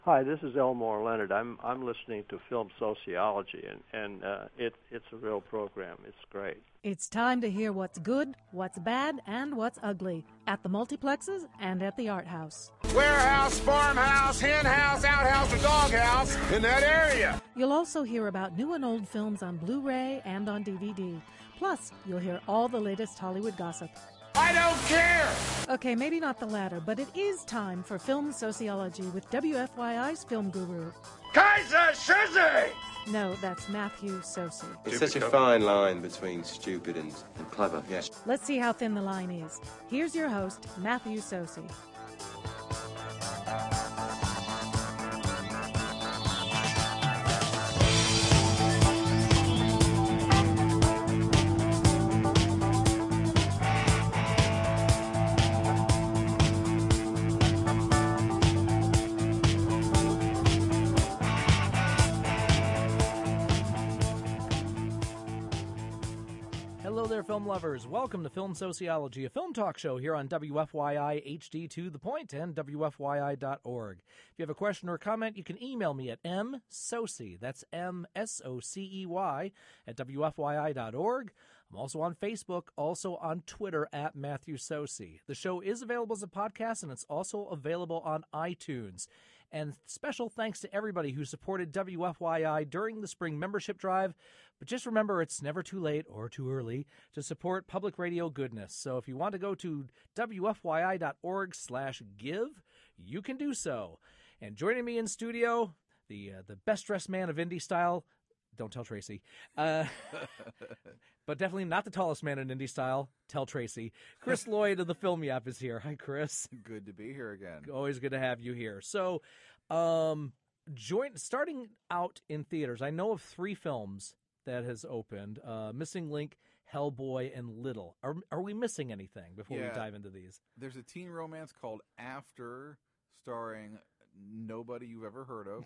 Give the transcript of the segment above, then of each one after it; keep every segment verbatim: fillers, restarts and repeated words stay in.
Hi, this is Elmore Leonard. I'm I'm listening to Film Sociology, and and uh, it it's a real program. It's great. It's time to hear what's good, what's bad, and what's ugly at the multiplexes and at the art house. Warehouse, farmhouse, hen house, outhouse, or doghouse in that area. You'll also hear about new and old films on Blu-ray and on D V D. Plus, you'll hear all the latest Hollywood gossip. I don't care! Okay, maybe not the latter, but it is time for Film Sociology with W F Y I's film guru. Kaiser Soze! No, that's Matthew Sosi. It's such a fine line between stupid and, and clever, yes. Let's see how thin the line is. Here's your host, Matthew Sosi. Hello there, film lovers. Welcome to Film Sociology, a film talk show here on W F Y I H D to the point and W F Y I dot org. If you have a question or a comment, you can email me at msocey, that's M S O C E Y, at W F Y I dot org. I'm also on Facebook, also on Twitter at Matthew Sosi. The show is available as a podcast, and it's also available on iTunes. And special thanks to everybody who supported W F Y I during the spring membership drive. But just remember, it's never too late or too early to support public radio goodness. So if you want to go to W F Y I dot org slash give, you can do so. And joining me in studio, the uh, the best-dressed man of indie style, don't tell Tracy, uh, but definitely not the tallest man in indie style, tell Tracy. Chris Lloyd of the Film Yap is here. Hi, Chris. Good to be here again. Always good to have you here. So, um, join starting out in theaters, I know of three films that has opened, uh, Missing Link, Hellboy, and Little. Are are we missing anything before Yeah. we dive into these? There's a teen romance called After, starring nobody you've ever heard of.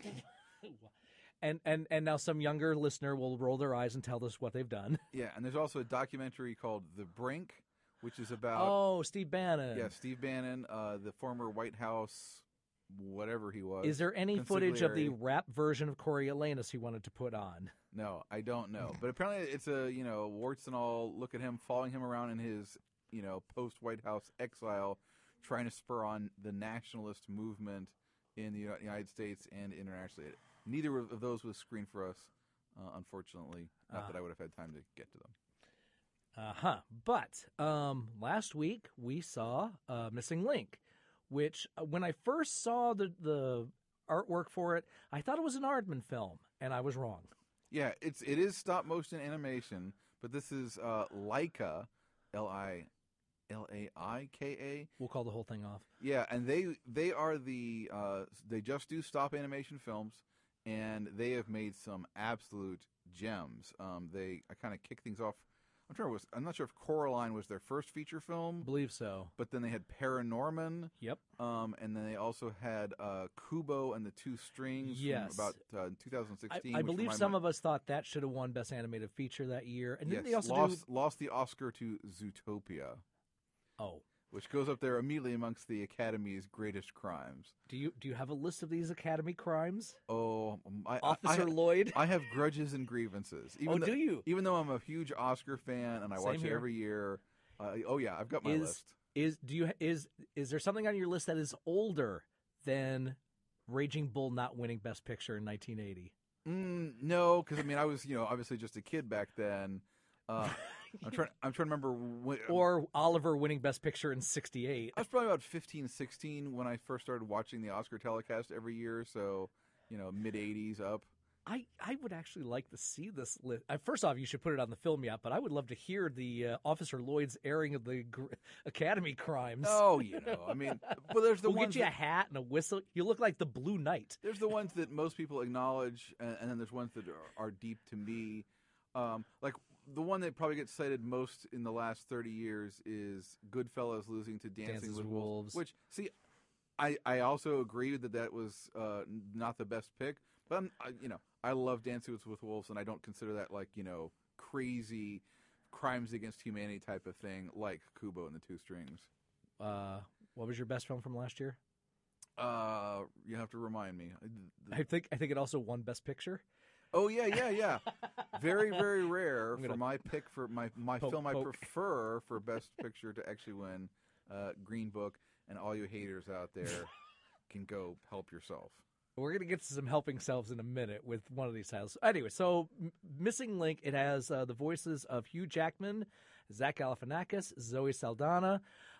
and, and and now some younger listener will roll their eyes and tell us what they've done. Yeah, and there's also a documentary called The Brink, which is about... Oh, Steve Bannon. Yeah, Steve Bannon, uh, the former White House, whatever he was. Is there any footage of the consigliere. rap version of Coriolanus he wanted to put on? No, I don't know. But apparently it's a, you know, warts and all, look at him, following him around in his, you know, post-White House exile, trying to spur on the nationalist movement in the United States and internationally. Neither of those was screened for us, uh, unfortunately. Not Uh. that I would have had time to get to them. Uh-huh. But um, last week we saw uh, Missing Link, which uh, when I first saw the, the artwork for it, I thought it was an Aardman film, and I was wrong. Yeah, it's it is stop motion animation, but this is uh, Laika, L I L A I K A. We'll call the whole thing off. Yeah, and they they are the uh, they just do stop animation films, and they have made some absolute gems. Um, they I kind of kick things off. I'm trying to was I'm not sure if Coraline was their first feature film, Believe so. but then they had Paranorman. Yep. Um, and then they also had uh, Kubo and the Two Strings Yes. from about uh, twenty sixteen. I, I which believe reminded some me- of us thought that should have won Best Animated Feature that year. And yes, didn't they also lost do... lost the Oscar to Zootopia, Oh. which goes up there immediately amongst the Academy's greatest crimes. Do you do you have a list of these Academy crimes? Oh, um, I, Officer I, I, Lloyd? I have grudges and grievances. Even Oh, though, do you? Even though I'm a huge Oscar fan and I Same watch here. it every year. Uh, oh yeah, I've got my is list. is do you is is there something on your list that is older than Raging Bull not winning Best Picture in nineteen eighty? Mm, no, because I mean I was you know obviously just a kid back then. Uh, I'm trying. I'm trying to remember. When, Or Oliver winning Best Picture in sixty-eight? I was probably about fifteen, sixteen when I first started watching the Oscar telecast every year. So, you know, mid eighties up. I, I would actually like to see this list. Uh, first off, you should put it on the film yet, but I would love to hear the uh, Officer Lloyd's airing of the gr- Academy crimes. Oh, you know, I mean, but there's the we'll ones get you a that, hat and a whistle. You look like the Blue Knight. there's the ones that most people acknowledge, and, and then there's ones that are, are deep to me. Um, like the one that probably gets cited most in the last thirty years is Goodfellas losing to Dancing Dances with with Wolves. Wolves. Which, see, I I also agree that that was uh, not the best pick, but I'm, I, you know I love Dances with Wolves, and I don't consider that like you know crazy crimes against humanity type of thing like Kubo and the Two Strings. Uh, what was your best film from last year? Uh, you have to remind me. I think I think it also won Best Picture. Oh yeah, yeah, yeah. Very, very rare gonna for my pick for my my poke, film I poke. prefer for Best Picture to actually win. Uh, Green Book, and all you haters out there can go help yourself. We're going to get to some helping selves in a minute with one of these titles. Anyway, so M- Missing Link, it has uh, the voices of Hugh Jackman, Zach Galifianakis, Zoe Saldana,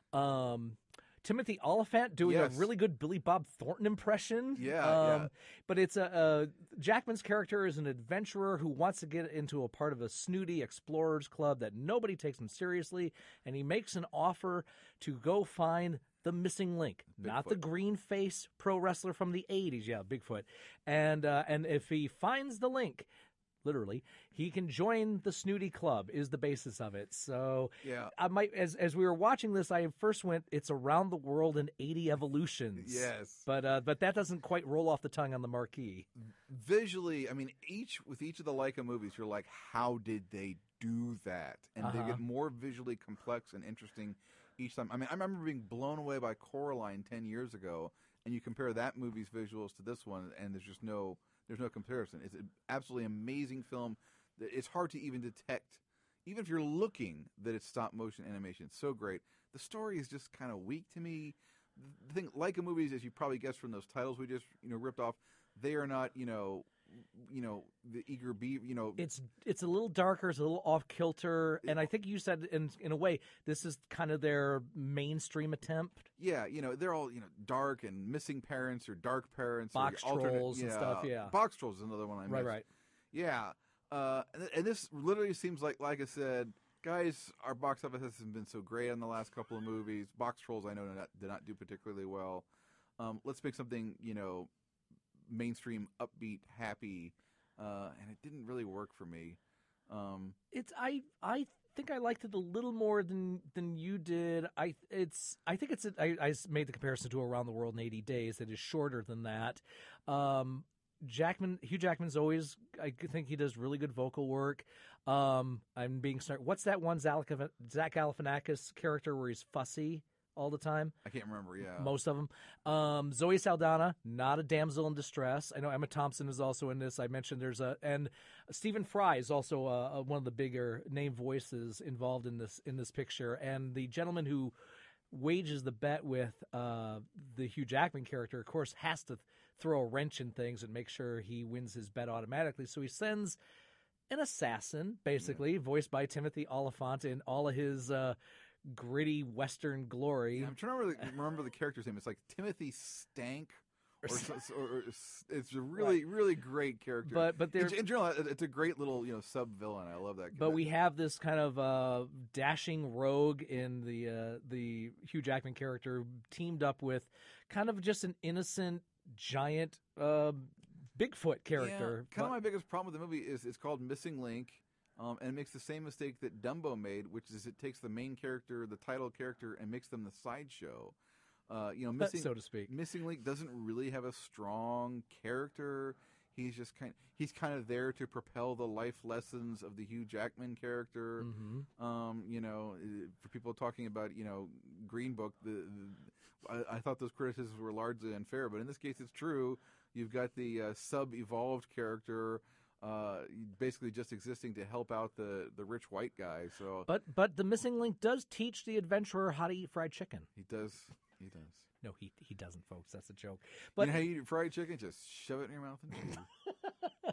um, Timothy Oliphant doing Yes. a really good Billy Bob Thornton impression. Yeah, um, yeah. But it's a, a Jackman's character is an adventurer who wants to get into a part of a snooty explorers club that nobody takes him seriously, and he makes an offer to go find the missing link, not the Bigfoot. green face pro wrestler from the eighties. Yeah, Bigfoot. And uh, and if he finds the link, literally, he can join the snooty club is the basis of it. So Yeah. I might as as we were watching this, I first went, it's Around the World in eighty Evolutions. Yes. But uh, but that doesn't quite roll off the tongue on the marquee. Visually, I mean, each with each of the Leica movies, you're like, how did they do that? And Uh-huh. they get more visually complex and interesting each time. I mean, I remember being blown away by Coraline ten years ago, and you compare that movie's visuals to this one, and there's just no there's no comparison. It's an absolutely amazing film. It's hard to even detect, even if you're looking, that it's stop motion animation. It's so great. The story is just kind of weak to me. The thing, Leica movies, as you probably guessed from those titles we just you know ripped off, they are not you know you know the eager beaver. You know, It's it's a little darker, it's a little off kilter, and I think you said in in a way this is kind of their mainstream attempt. yeah, you know they're all you know dark and missing parents or dark parents, or Box alternate- trolls and stuff, yeah. Box Trolls is another one I Right, missed. right. Yeah, uh, and, and this literally seems like, like I said, guys, our box office hasn't been so great in the last couple of movies. Box Trolls, I know, did not, did not do particularly well. Um, let's make something, you know, mainstream, upbeat, happy, uh, and it didn't really work for me. Um, It's I I think I liked it a little more than than you did. I it's I think it's a, I, I made the comparison to Around the World in eighty days. It is shorter than that. Um, Jackman Hugh Jackman's always I think he does really good vocal work. Um, I'm being smart. What's that one Zach Zach Galifianakis character where he's fussy all the time? I can't remember. Yeah, Most of them. Um, Zoe Saldana, not a damsel in distress. I know Emma Thompson is also in this. I mentioned there's a and Stephen Fry is also uh, one of the bigger name voices involved in this in this picture. And the gentleman who wages the bet with uh, the Hugh Jackman character, of course, has to throw a wrench in things and make sure he wins his bet automatically. So he sends an assassin, basically, yeah. voiced by Timothy Oliphant in all of his uh, gritty Western glory. Yeah, I'm trying to remember the, remember the character's name. It's like Timothy Stank. Or, or, or it's a really, right. really great character. But but in, in general, it's a great little you know sub villain. I love that. But we have this kind of uh, dashing rogue in the uh, the Hugh Jackman character teamed up with kind of just an innocent giant uh, Bigfoot character. Yeah, kind of my biggest problem with the movie is it's called Missing Link, um, and it makes the same mistake that Dumbo made, which is it takes the main character, the title character, and makes them the sideshow. Uh, you know, missing so to speak. Missing Link doesn't really have a strong character. He's just kind. He's kind of there to propel the life lessons of the Hugh Jackman character. Mm-hmm. Um, you know, for people talking about you know Green Book, the, the I, I thought those criticisms were largely unfair, but in this case, it's true. You've got the uh, sub-evolved character. Uh, basically just existing to help out the, the rich white guy. So, but but the Missing Link does teach the adventurer how to eat fried chicken. He does. He does. No, he he doesn't, folks. That's a joke. But you know how you eat fried chicken? Just shove it in your mouth and chew.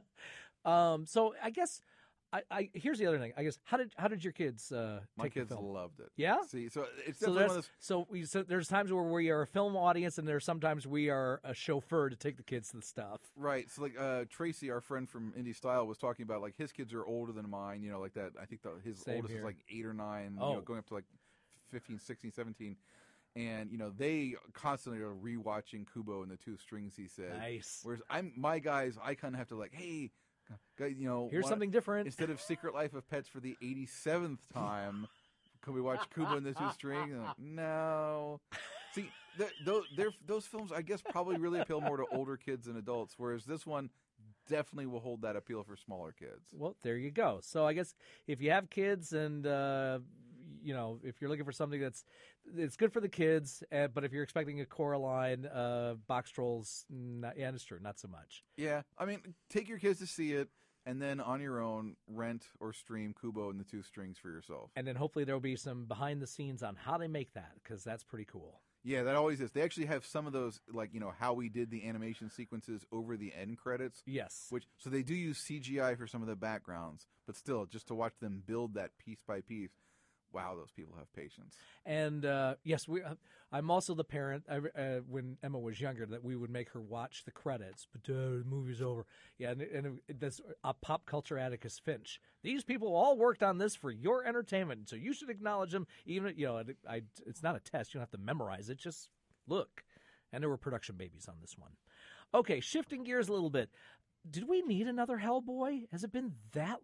um. So I guess I, I here's the other thing. I guess how did how did your kids uh, My take kids the film? loved it. Yeah. See, so it's so definitely there's one of those. so we so there's times where we are a film audience, and there's sometimes we are a chauffeur to take the kids to the stuff. Right. So like uh, Tracy, our friend from Indie Style, was talking about like his kids are older than mine. You know, like that. I think the, his Same oldest here. is like eight or nine. Oh. You know, going up to like fifteen, sixteen, seventeen. And you know they constantly are rewatching Kubo and the Two Strings. He said, Nice. Whereas I'm my guys, I kind of have to like, hey, guys, you know, Here's wanna- something different. Instead of Secret Life of Pets for the eighty-seventh time, can we watch Kubo and the Two Strings? And I'm like, no. See, they're, those, they're, those films, I guess, probably really appeal more to older kids than adults. Whereas this one definitely will hold that appeal for smaller kids. Well, there you go. So I guess if you have kids and uh, you know, if you're looking for something that's it's good for the kids, uh, but if you're expecting a Coraline, uh, Box Trolls, not, yeah, it's true, not so much. Yeah, I mean, take your kids to see it, and then on your own, rent or stream Kubo and the Two Strings for yourself. And then hopefully there will be some behind the scenes on how they make that, because that's pretty cool. Yeah, that always is. They actually have some of those, like, you know, how we did the animation sequences over the end credits. Yes. Which so they do use C G I for some of the backgrounds, but still, just to watch them build that piece by piece, wow, those people have patience. And uh, yes, we. Uh, I'm also the parent. I, uh, when Emma was younger, that we would make her watch the credits. But uh, the movie's over. Yeah, and, and it, that's a pop culture Atticus Finch. These people all worked on this for your entertainment, so you should acknowledge them. Even you know, I, I, it's not a test. You don't have to memorize it. Just look. And there were production babies on this one. Okay, shifting gears a little bit. Did we need another Hellboy? Has it been that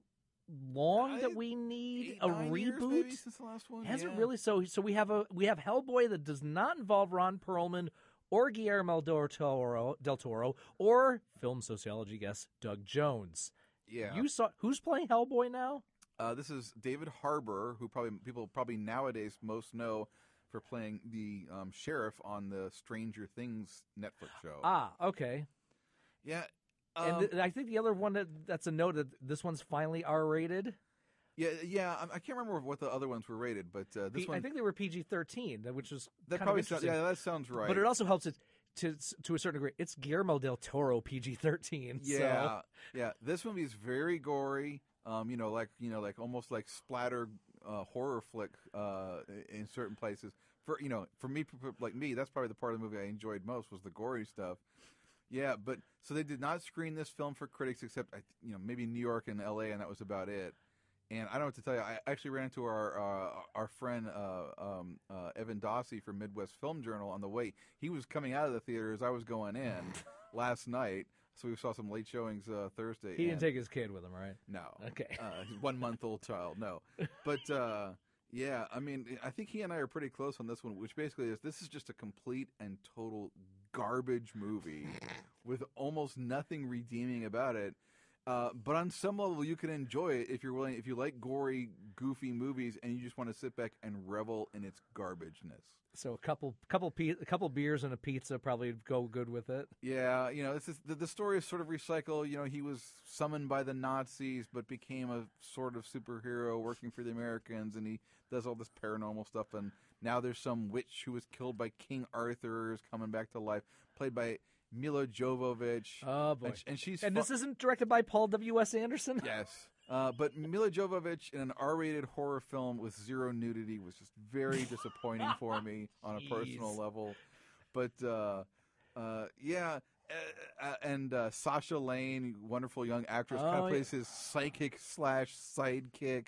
long that we need Eight, a nine years reboot? maybe since the last one. Has yeah. it really? So, so we have a we have Hellboy that does not involve Ron Perlman or Guillermo del Toro, del Toro or film sociology guest Doug Jones. Yeah. You saw who's playing Hellboy now? Uh, this is David Harbour, who probably people probably nowadays most know for playing the um, sheriff on the Stranger Things Netflix show. Ah, okay. Yeah. And Um, th- I think the other one that, that's a note that this one's finally R rated. yeah, yeah. I, I can't remember what the other ones were rated, but uh, this P- one I think they were P G thirteen, which was that kind probably of sounds, interesting. yeah, that sounds right. But it also helps it to to a certain degree. It's Guillermo del Toro P G thirteen. yeah, So. yeah. This movie is very gory. Um, you know, like you know, like almost like splatter uh, horror flick uh, in certain places. For you know, for me, like me, that's probably the part of the movie I enjoyed most was the gory stuff. Yeah, but so they did not screen this film for critics except you know maybe New York and L A, and that was about it. And I don't know what to tell you. I actually ran into our uh, our friend uh, um, uh, Evan Dossie from Midwest Film Journal on the way. He was coming out of the theater as I was going in last night, so we saw some late showings uh, Thursday. He didn't and- take his kid with him, right? No. Okay. Uh, his one month old child. No. But uh, yeah, I mean, I think he and I are pretty close on this one, which basically is this is just a complete and total garbage movie with almost nothing redeeming about it. Uh, but on some level, you can enjoy it if you're willing. If you like gory, goofy movies, and you just want to sit back and revel in its garbageness. So a couple, couple, pe- a couple beers and a pizza probably go good with it. Yeah, you know, this is the, the story is sort of recycled. You know, he was summoned by the Nazis, but became a sort of superhero working for the Americans, and he does all this paranormal stuff. And now there's some witch who was killed by King Arthur is coming back to life, played by Mila Jovovich. Oh boy! and, sh- and she's and fu- this isn't directed by Paul W S Anderson. yes. Uh, but Mila Jovovich in an R-rated horror film with zero nudity was just very disappointing for me on a personal Jeez. level. But uh, uh, yeah, uh, uh, and uh, Sasha Lane, wonderful young actress, kind Oh, of yeah. plays his psychic slash sidekick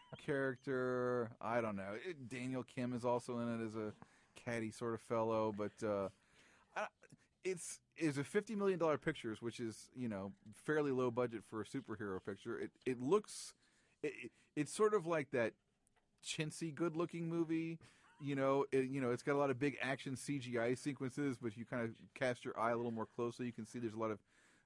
character. I don't know. It- Daniel Kim is also in it as a catty sort of fellow, but. Uh, I, It's is a fifty million dollar pictures, which is you know fairly low budget for a superhero picture. It it looks, it, it- it's sort of like that chintzy, good looking movie. You know, it, you know, it's got a lot of big action C G I sequences, but if you kind of cast your eye a little more closely, you can see there's a lot of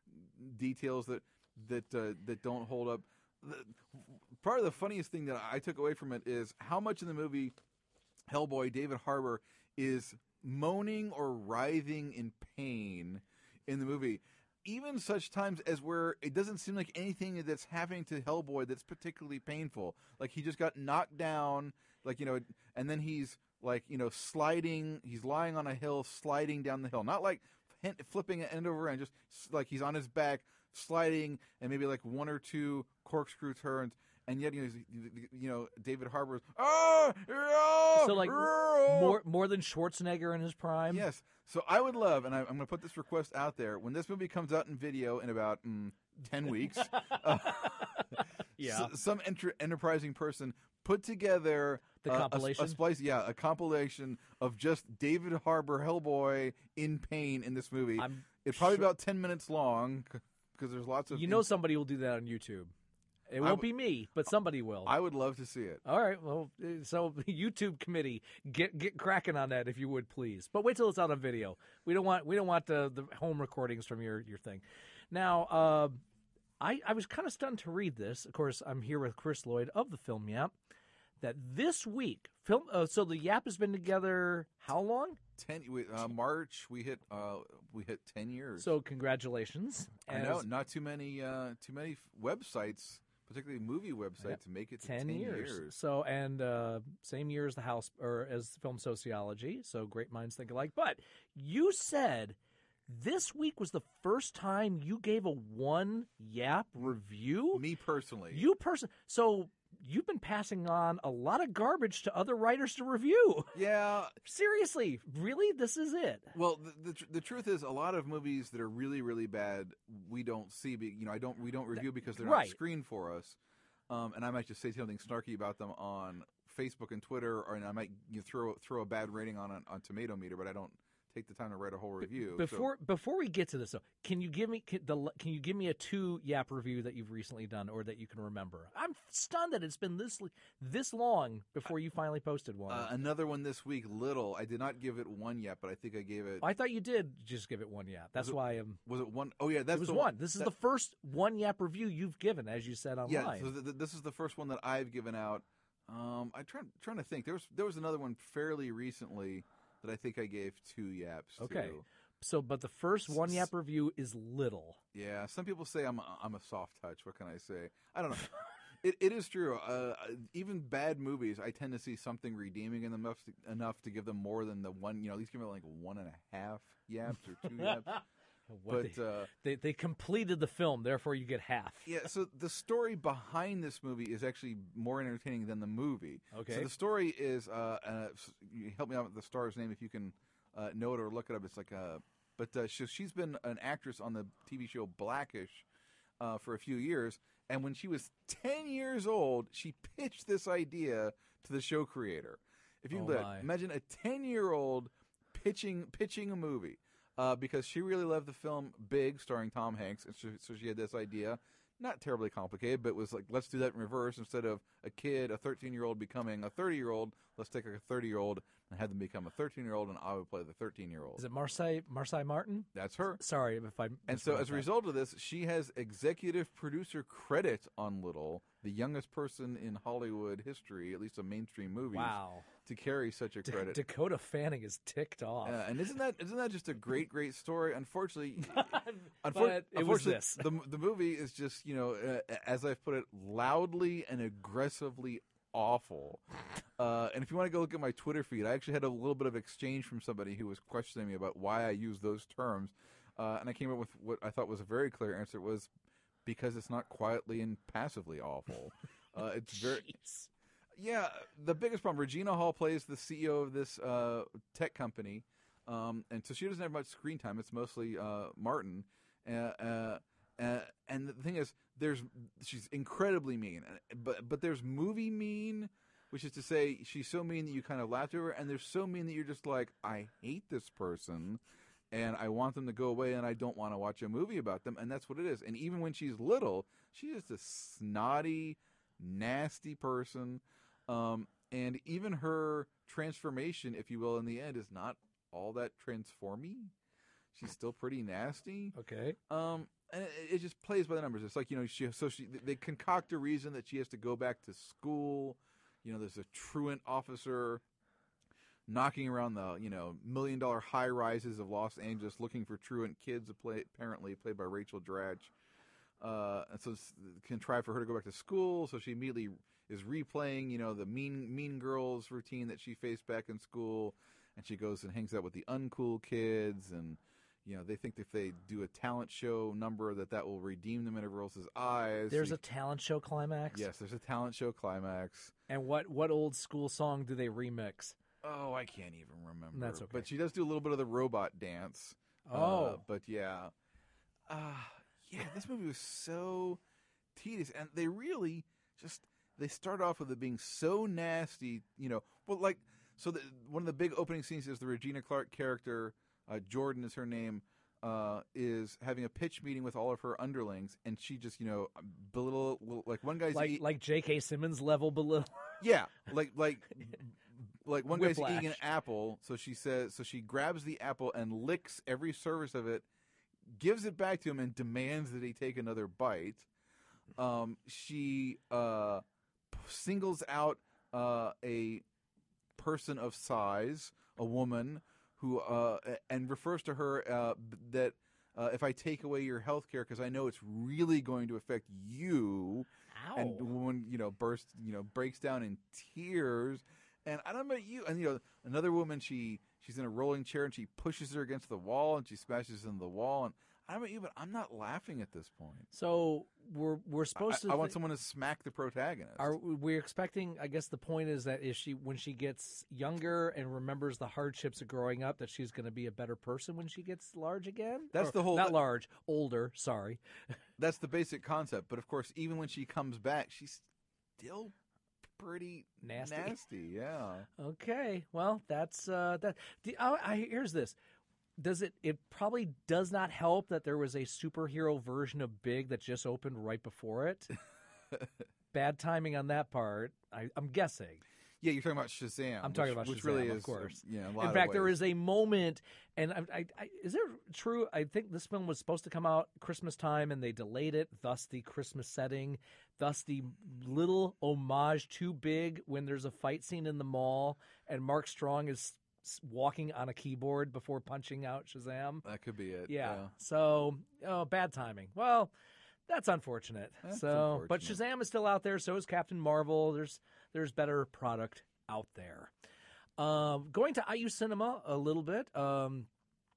details that that uh, that don't hold up. The, part of the funniest thing that I took away from it is how much in the movie Hellboy David Harbour is moaning or writhing in pain in the movie, even such times as where it doesn't seem like anything that's happening to Hellboy that's particularly painful. Like he just got knocked down, like, you know, and then he's like, you know, sliding, he's lying on a hill, sliding down the hill. Not like hen- flipping it end over end, just s- like he's on his back, sliding, and maybe like one or two corkscrew turns. And yet, you know, he's- you know, David Harbour's, oh, oh, So like oh. more more than Schwarzenegger in his prime. Yes. So I would love, and I, I'm going to put this request out there, when this movie comes out in video in about mm, ten weeks, uh, Yeah. s- some enter- enterprising person put together The uh, a- compilation? a, splice, yeah, a compilation of just David Harbour Hellboy in pain in this movie. I'm It's probably sure- about ten minutes long because there's lots of. You know somebody will do that on YouTube. It won't w- be me, but somebody will. I would love to see it. All right, well, uh, so YouTube committee, get get cracking on that if you would, please. But wait till it's out on video. We don't want we don't want the, the home recordings from your, your thing. Now, uh, I I was kind of stunned to read this. Of course, I'm here with Chris Lloyd of the Film Yap. that this week, film. Uh, so the Yap has been together how long? Ten uh, March we hit uh, we hit ten years. So congratulations! I know not too many uh, too many websites, particularly movie websites, Yep. to make it to ten, ten years. years. So and uh, same year as the house or as film sociology. So great minds think alike. But you said this week was the first time you gave a one Yap review. Me personally, You person. So you've been passing on a lot of garbage to other writers to review. yeah. Seriously, really, this is it. Well, the, the tr- the truth is, a lot of movies that are really really bad, we don't see. Be, you know, I don't we don't review because they're Right. not screened for us. Um, and I might just say something snarky about them on Facebook and Twitter, or and I might you know, throw throw a bad rating on on Tomato Meter, but I don't take the time to write a whole review. so- Before before we get to this, though, can you give me can, the can you give me a two Yap review that you've recently done or that you can remember? I'm stunned that it's been this this long before you finally posted one. Uh, another one this week, Little. I did not give it one yet, but I think I gave it. I thought you did just give it one Yap. That's Was it- why I'm. Was it one? Oh yeah, that's It was the one. This is that- the first one Yap review you've given, as you said online. Yeah, so th- th- this is the first one that I've given out. Um, I'm trying trying to think. There was there was another one fairly recently that I think I gave two yaps. Okay. to. So, but the first one Yap review is Little. Yeah, some people say I'm a, I'm a soft touch. What can I say? I don't know. it it is true. Uh, even bad movies, I tend to see something redeeming in them enough to, enough to give them more than the one. You know, at least give it like one and a half yaps or two yaps. What But they, uh, they they completed the film, therefore you get half. yeah, so the story behind this movie is actually more entertaining than the movie. Okay. So the story is, uh, uh, you help me out with the star's name if you can uh, know it or look it up. It's like a, but uh, she, she's been an actress on the T V show Blackish uh, for a few years, and when she was ten years old, she pitched this idea to the show creator. If you Oh, can my. imagine a ten-year-old pitching pitching a movie. Uh, because she really loved the film Big, starring Tom Hanks, and so, so she had this idea, not terribly complicated, but it was like, let's do that in reverse. Instead of a kid, a thirteen-year-old becoming a thirty-year-old, let's take a thirty-year-old and have them become a thirteen-year-old, and I would play the thirteen-year-old. Is it Marseille Marseille Martin? That's her. Sorry if I. And so, as a mispronounced that. result of this, she has executive producer credit on Little, the youngest person in Hollywood history, at least a mainstream movie, Wow. to carry such a D- credit. Dakota Fanning is ticked off. Uh, and isn't that isn't that just a great great story? Unfortunately, But unfor- it was unfortunately, this. the the movie is just you know uh, as I've put it, loudly and aggressively awful. Uh, and if you want to go look at my Twitter feed, I actually had a little bit of exchange from somebody who was questioning me about why I use those terms, uh, and I came up with what I thought was a very clear answer. It was because it's not quietly and passively awful. Uh, it's very. Jeez. Yeah, the biggest problem. Regina Hall plays the C E O of this uh, tech company, um, and so she doesn't have much screen time. It's mostly uh, Martin, uh, uh, uh, and the thing is, there's she's incredibly mean, but but there's movie mean, which is to say she's so mean that you kind of laugh to her, and there's so mean that you're just like, I hate this person, and I want them to go away, and I don't want to watch a movie about them, and that's what it is. And even when she's little, she's just a snotty, nasty person. Um, and even her transformation, if you will, in the end, is not all that transformy. She's still pretty nasty. Okay. Um, and it, it just plays by the numbers. It's like you know, she so she they concoct a reason that she has to go back to school. You know, there's a truant officer knocking around the you know million dollar high rises of Los Angeles looking for truant kids. Play, apparently played by Rachel Dratch. Uh, and so it's contrived for her to go back to school. So she immediately is replaying, you know, the mean mean girls routine that she faced back in school, and she goes and hangs out with the uncool kids, and you know they think if they do a talent show number that that will redeem them in everyone else's eyes. There's She- a talent show climax. yes, there's a talent show climax. And what what old school song do they remix? Oh, I can't even remember. That's okay. But she does do a little bit of the robot dance. Oh. Uh, but yeah. Uh, yeah, this movie was so tedious. And they really just, they start off with it being so nasty, you know. Well, like, so the, one of the big opening scenes is the Regina Clark character, uh, Jordan is her name, uh, is having a pitch meeting with all of her underlings. And she just, you know, belittle, like one guy's Like eat- like J K. Simmons level belittle. yeah, like like like one guy's Whiplash. eating an apple, so she says so she grabs the apple and licks every surface of it, gives it back to him and demands that he take another bite. Um, she uh, singles out uh, a person of size, a woman who, uh, and refers to her uh, that uh, if I take away your health care, because I know it's really going to affect you, Ow. and the woman, you know, bursts, you know, breaks down in tears. And I don't know about you, and you know, another woman, she she's in a rolling chair and she pushes her against the wall and she smashes into the wall. And I don't know about you, but I'm not laughing at this point. So we're we're supposed I, to. I want thi- someone to smack the protagonist. Are we expecting? I guess the point is that if she, when she gets younger and remembers the hardships of growing up, that she's going to be a better person when she gets large again. That's Or, the whole- Not large, older. Sorry. That's the basic concept. But of course, even when she comes back, she's still pretty Nasty. Nasty, yeah. Okay. Well, that's uh, that. The, I, I here's this. Does it? It probably does not help that there was a superhero version of Big that just opened right before it. Bad timing on that part. I, I'm guessing. Yeah, you're talking about Shazam. I'm talking which, about which Shazam, really of is, course. You know, a lot In of fact, there ways. is a moment, and I, I, I, is it true? I think this film was supposed to come out Christmas time, and they delayed it. Thus, the Christmas setting. Thus, the little homage to Big when there's a fight scene in the mall, and Mark Strong is s- walking on a keyboard before punching out Shazam. That could be it. Yeah. So, oh, bad timing. Well, that's unfortunate. That's so, but unfortunate. Shazam is still out there. So is Captain Marvel. There's there's better product out there. Um, going to I U Cinema a little bit. Um,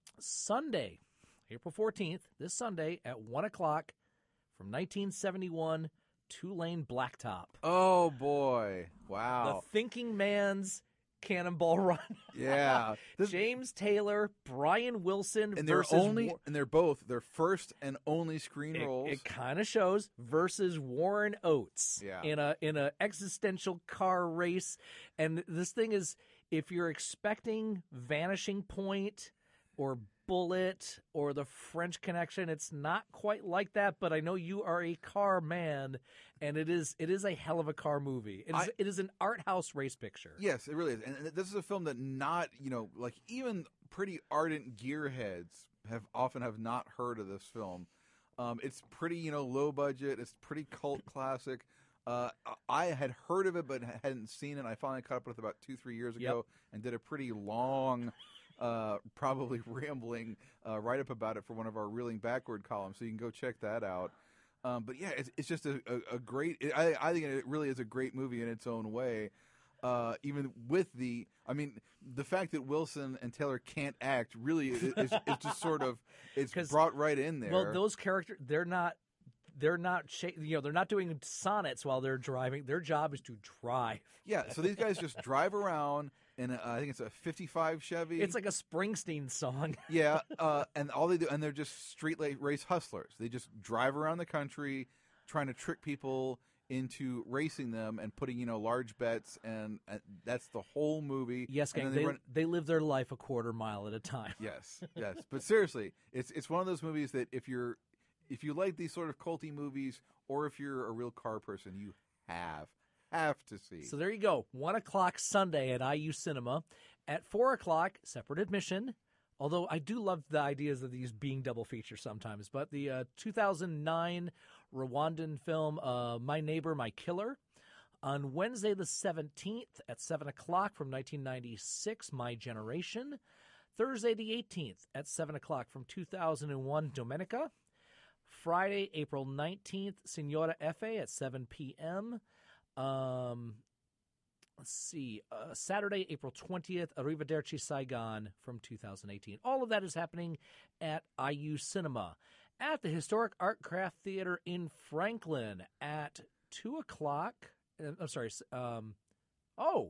Sunday, April fourteenth, this Sunday at one o'clock from nineteen seventy-one, Tulane Blacktop. Oh, boy. Wow. The Thinking Man's Cannonball Run. Yeah. This- James Taylor, Brian Wilson and they're versus only War- and they're both their first and only screen It, roles. it kind of shows versus Warren Oates Yeah. in a in a existential car race, and this thing is, if you're expecting Vanishing Point or Bullet or The French Connection, it's not quite like that. But I know you are a car man, and it is it is a hell of a car movie. It is, I- it is an art house race picture. Yes, it really is. And this is a film that not, you know, like even pretty ardent gearheads have often have not heard of this film. Um, it's pretty, you know, low budget. It's pretty cult classic. Uh, I had heard of it but hadn't seen it. I finally caught up with it about two, three years ago and did a pretty long, uh, probably rambling uh, write-up about it for one of our Reeling Backward columns. So you can go check that out. Um, but yeah, it's, it's just a, a, a great. I, I think it really is a great movie in its own way. Uh, even with the, I mean, the fact that Wilson and Taylor can't act really is, is, is just sort of it's 'Cause- brought right in there. Well, those characters, they're not. They're not, sh- you know, they're not doing sonnets while they're driving. Their job is to drive. yeah, so these guys just drive around in a, I think it's a fifty-five Chevy. It's like a Springsteen song. yeah, uh, and all they do, and they're just street la- race hustlers. They just drive around the country, trying to trick people into racing them and putting, you know, large bets, and, and that's the whole movie. Yes, And gang. then They, run- they live their life a quarter mile at a time. Yes, yes. But seriously, it's it's one of those movies that if you're if you like these sort of culty movies, or if you're a real car person, you have have to see. So there you go. One o'clock Sunday at I U Cinema. At four o'clock, separate admission. Although I do love the ideas of these being double features sometimes. But the uh, two thousand nine Rwandan film, uh, My Neighbor, My Killer. On Wednesday the seventeenth at seven o'clock from nineteen ninety-six, My Generation. Thursday the eighteenth at seven o'clock from two thousand one, Domenica. Friday, April nineteenth, Signora Effe at seven p.m. Um, let's see. Uh, Saturday, April twentieth, Arrivederci Saigon from two thousand eighteen. All of that is happening at I U Cinema. At the Historic Art Craft Theater in Franklin at two o'clock. Uh, I'm sorry. Um, oh,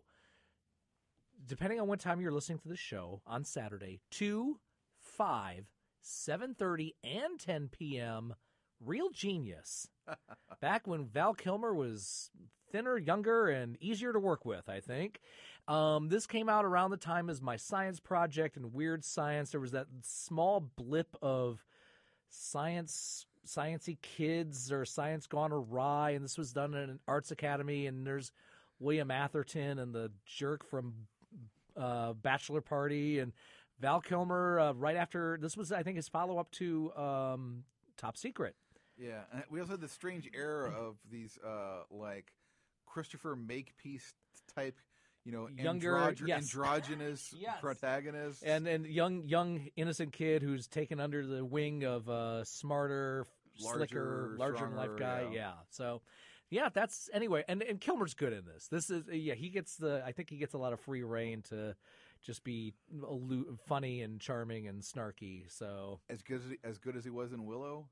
depending on what time you're listening to the show on Saturday, two, five, seven thirty, and ten p.m., Real Genius. Back when Val Kilmer was thinner, younger, and easier to work with, I think. Um, this came out around the time as My Science Project and Weird Science. There was that small blip of science, sciencey kids or science gone awry, and this was done in an arts academy, and there's William Atherton and the jerk from uh, Bachelor Party, and Val Kilmer uh, right after, this was, I think, his follow-up to um, Top Secret. Yeah, and we also had the strange era of these, uh, like, Christopher Makepeace type, you know, Younger, androgy- yes. androgynous Yes. protagonist. And and young young innocent kid who's taken under the wing of a smarter, Larger, slicker, larger than life stronger, guy. yeah. Yeah. So, yeah, that's anyway. And and Kilmer's good in this. This is yeah. He gets the. I think he gets a lot of free reign to just be allu- funny and charming and snarky. So as good as he, as good as he was in Willow.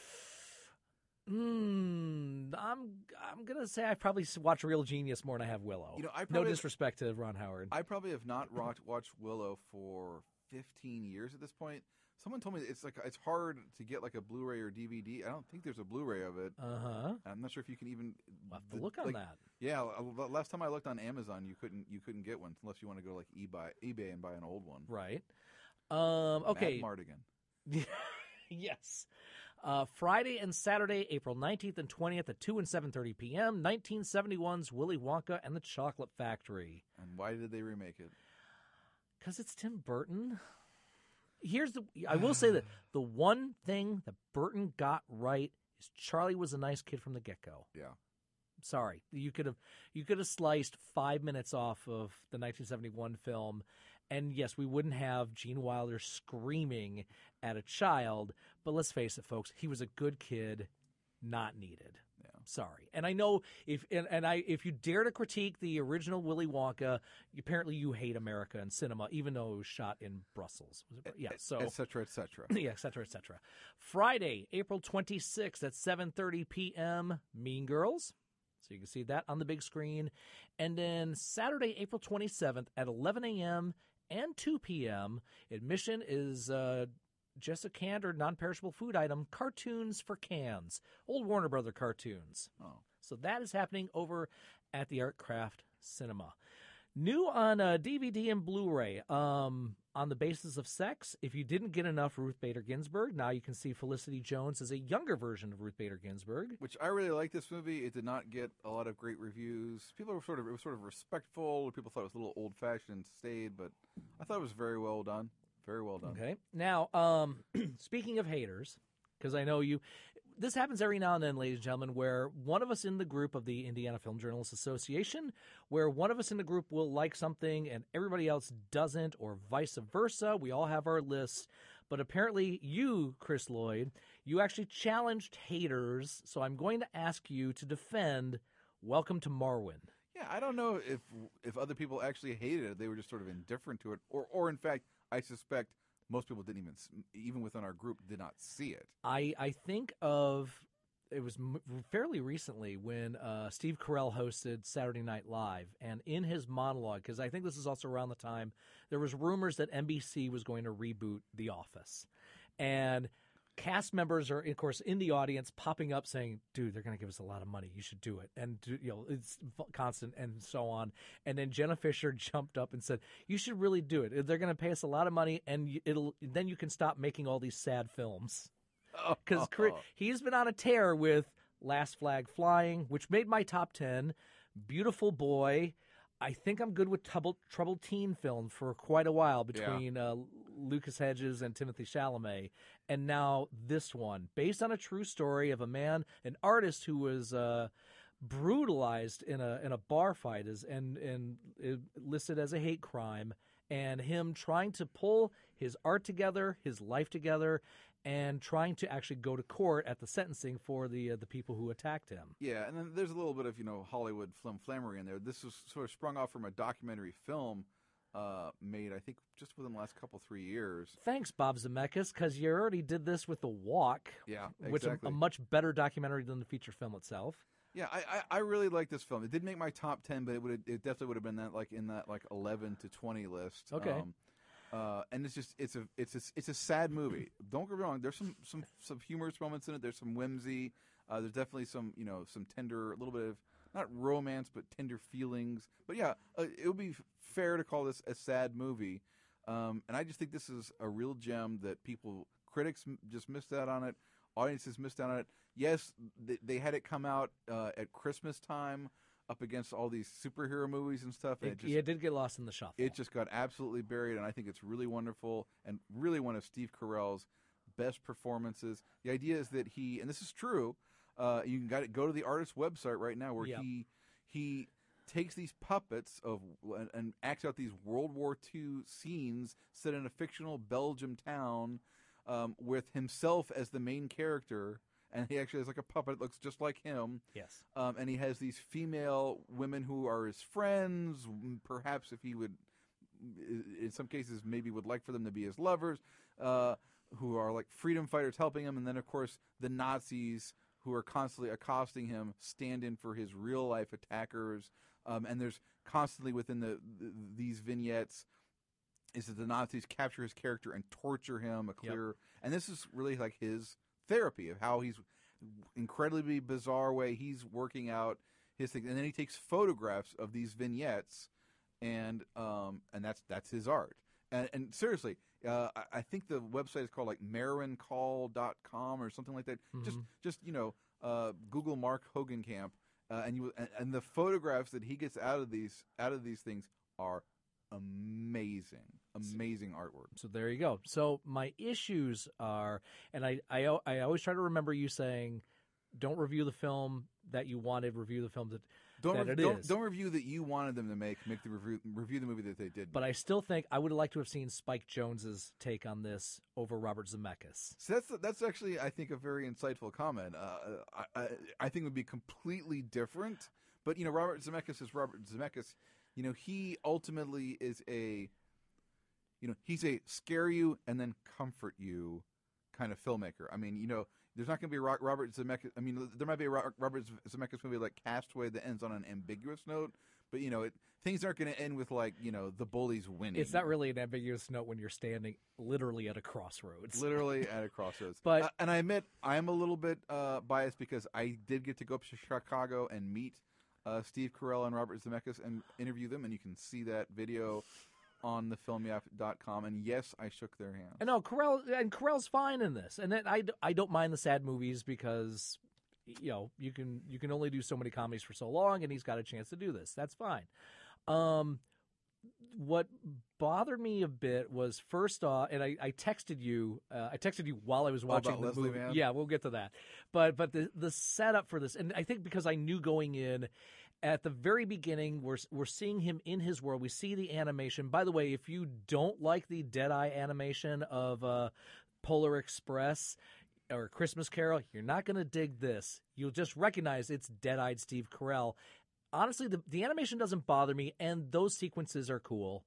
Mm, I'm I'm gonna say I probably watch Real Genius more than I have Willow. You know, I no probably- disrespect to Ron Howard. I probably have not watched, watched Willow for fifteen years at this point. Someone told me it's like it's hard to get like a Blu-ray or D V D. I don't think there's a Blu-ray of it. Uh huh. I'm not sure if you can even We'll have to the- look on like, that. Yeah, uh, last time I looked on Amazon, you couldn't you couldn't get one unless you want to go like eBay eBay and buy an old one. Right. Um. Okay. Matt Mardigan. Yes. Uh, Friday and Saturday, April nineteenth and twentieth at two and seven thirty p.m. nineteen seventy-one's Willy Wonka and the Chocolate Factory. And why did they remake it? Because it's Tim Burton. Here's the. I will say that the one thing that Burton got right is Charlie was a nice kid from the get-go. Yeah. Sorry, you could have you could have sliced five minutes off of the nineteen seventy-one film, and yes, we wouldn't have Gene Wilder screaming at a child. But let's face it, folks, he was a good kid, not needed. Yeah. Sorry, and I know if and, and I if you dare to critique the original Willy Wonka, apparently you hate America and cinema, even though it was shot in Brussels. Was it, yeah, so et cetera, et cetera. yeah, et cetera, et cetera. Friday, April twenty-sixth at seven thirty p.m. Mean Girls. So you can see that on the big screen. And then Saturday, April twenty-seventh at eleven a.m. and two p.m. Admission is uh, just a canned or non-perishable food item, cartoons for cans, old Warner Brother cartoons. Oh. So that is happening over at the Artcraft Cinema. New on uh, D V D and Blu-ray, um, on the basis of sex, if you didn't get enough Ruth Bader Ginsburg, now you can see Felicity Jones as a younger version of Ruth Bader Ginsburg. Which I really like this movie. It did not get a lot of great reviews. People were sort of it was sort of respectful. People thought it was a little old-fashioned and staid, but I thought it was very well done. Very well done. Okay. Now, um, speaking of haters, because I know you, this happens every now and then, ladies and gentlemen, where one of us in the group of the Indiana Film Journalists Association, where one of us in the group will like something and everybody else doesn't, or vice versa. We all have our lists. But apparently you, Chris Lloyd, you actually challenged haters. So I'm going to ask you to defend Welcome to Marwen. Yeah, I don't know if if other people actually hated it. They were just sort of indifferent to it, or or in fact, I suspect most people didn't even, even within our group, did not see it. I, I think of, it was m- fairly recently when uh, Steve Carell hosted Saturday Night Live, and in his monologue, because I think this is also around the time, there was rumors that N B C was going to reboot The Office. And cast members are, of course, in the audience popping up saying, dude, they're going to give us a lot of money. You should do it. And, you know, it's constant and so on. And then Jenna Fisher jumped up and said, you should really do it. They're going to pay us a lot of money, and it'll then you can stop making all these sad films. Because Oh. he's been on a tear with Last Flag Flying, which made my top ten, Beautiful Boy. I think I'm good with troubled, troubled teen films for quite a while between uh, Lucas Hedges and Timothée Chalamet. And now this one, based on a true story of a man, an artist who was uh, brutalized in a in a bar fight as, and, and listed as a hate crime, and him trying to pull his art together, his life together, and trying to actually go to court at the sentencing for the uh, the people who attacked him. Yeah, and then there's a little bit of, you know, Hollywood flim-flammery in there. This was sort of sprung off from a documentary film uh, made, I think, just within the last couple, three years. Thanks, Bob Zemeckis, because you already did this with The Walk, Yeah, which is a, exactly. a much better documentary than the feature film itself. Yeah, I, I, I really like this film. It didn't make my top ten, but it would it definitely would have been that like in that like eleven to twenty list. Okay. Um, uh, and it's just it's a it's a it's a sad movie. Don't get me wrong. There's some some some humorous moments in it. There's some whimsy. Uh, there's definitely some you know some tender, a little bit of not romance but tender feelings. But yeah, uh, it would be fair to call this a sad movie. Um, and I just think this is a real gem that people critics m- just missed out on it. Audiences missed out on it. Yes, they, they had it come out uh, at Christmas time up against all these superhero movies and stuff. And It, it, just, yeah, it did get lost in the shuffle. it just got absolutely buried, and I think it's really wonderful and really one of Steve Carell's best performances. The idea is that he, and this is true, uh, you can got go to the artist's website right now where Yep. he he takes these puppets of and, and acts out these World War Two scenes set in a fictional Belgium town um, with himself as the main character. And he actually has like a puppet that looks just like him. Yes. Um, and he has these female women who are his friends. Perhaps if he would, in some cases, maybe would like for them to be his lovers, uh, who are like freedom fighters helping him. And then, of course, the Nazis who are constantly accosting him stand in for his real life attackers. Um, and there's constantly within the, the these vignettes is that the Nazis capture his character and torture him. A clear, yep. And this is really like his therapy of how he's incredibly bizarre way he's working out his thing, and then he takes photographs of these vignettes, and um and that's that's his art. And, and seriously, uh, I, I think the website is called like marin call dot com or something like that. Mm-hmm. Just just you know, uh, Google Mark Hogenkamp, uh, and you and, and the photographs that he gets out of these out of these things are amazing, amazing artwork. So there you go. So my issues are, and I, I, I always try to remember you saying, don't review the film that you wanted, review the film that, don't that re- it don't, is. Don't review that you wanted them to make, make the review, review the movie that they did. But I still think I would have liked to have seen Spike Jonze's take on this over Robert Zemeckis. So that's, that's actually, I think, a very insightful comment. Uh, I, I, I think it would be completely different. But, you know, Robert Zemeckis is Robert Zemeckis. You know, he ultimately is a, you know, he's a scare you and then comfort you kind of filmmaker. I mean, you know, there's not going to be a Robert Zemeckis. I mean, there might be a Robert Zemeckis movie like Castaway that ends on an ambiguous note, but, you know, it, things aren't going to end with, like, you know, the bullies winning. It's not really an ambiguous note when you're standing literally at a crossroads. Literally at a crossroads. But uh, and I admit, I'm a little bit uh, biased because I did get to go up to Chicago and meet Uh, Steve Carell and Robert Zemeckis and interview them, and you can see that video on the film yap dot com. And yes, I shook their hands. And no, Carell and Carell's fine in this, and then I, I don't mind the sad movies because you know you can you can only do so many comedies for so long, and he's got a chance to do this. That's fine. Um, what bothered me a bit was first off, and I, I texted you, uh, I texted you while I was watching oh, the Leslie movie. Mann? Yeah, we'll get to that. But but the the setup for this, and I think because I knew going in. At the very beginning, we're we're seeing him in his world. We see the animation. By the way, if you don't like the Deadeye animation of uh, Polar Express or Christmas Carol, you're not going to dig this. You'll just recognize it's Dead-Eyed Steve Carell. Honestly, the, the animation doesn't bother me, and those sequences are cool.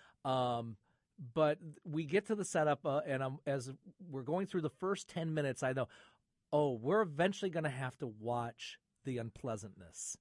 Um, but we get to the setup, uh, and I'm, as we're going through the first ten minutes, I know, oh, we're eventually going to have to watch The Unpleasantness.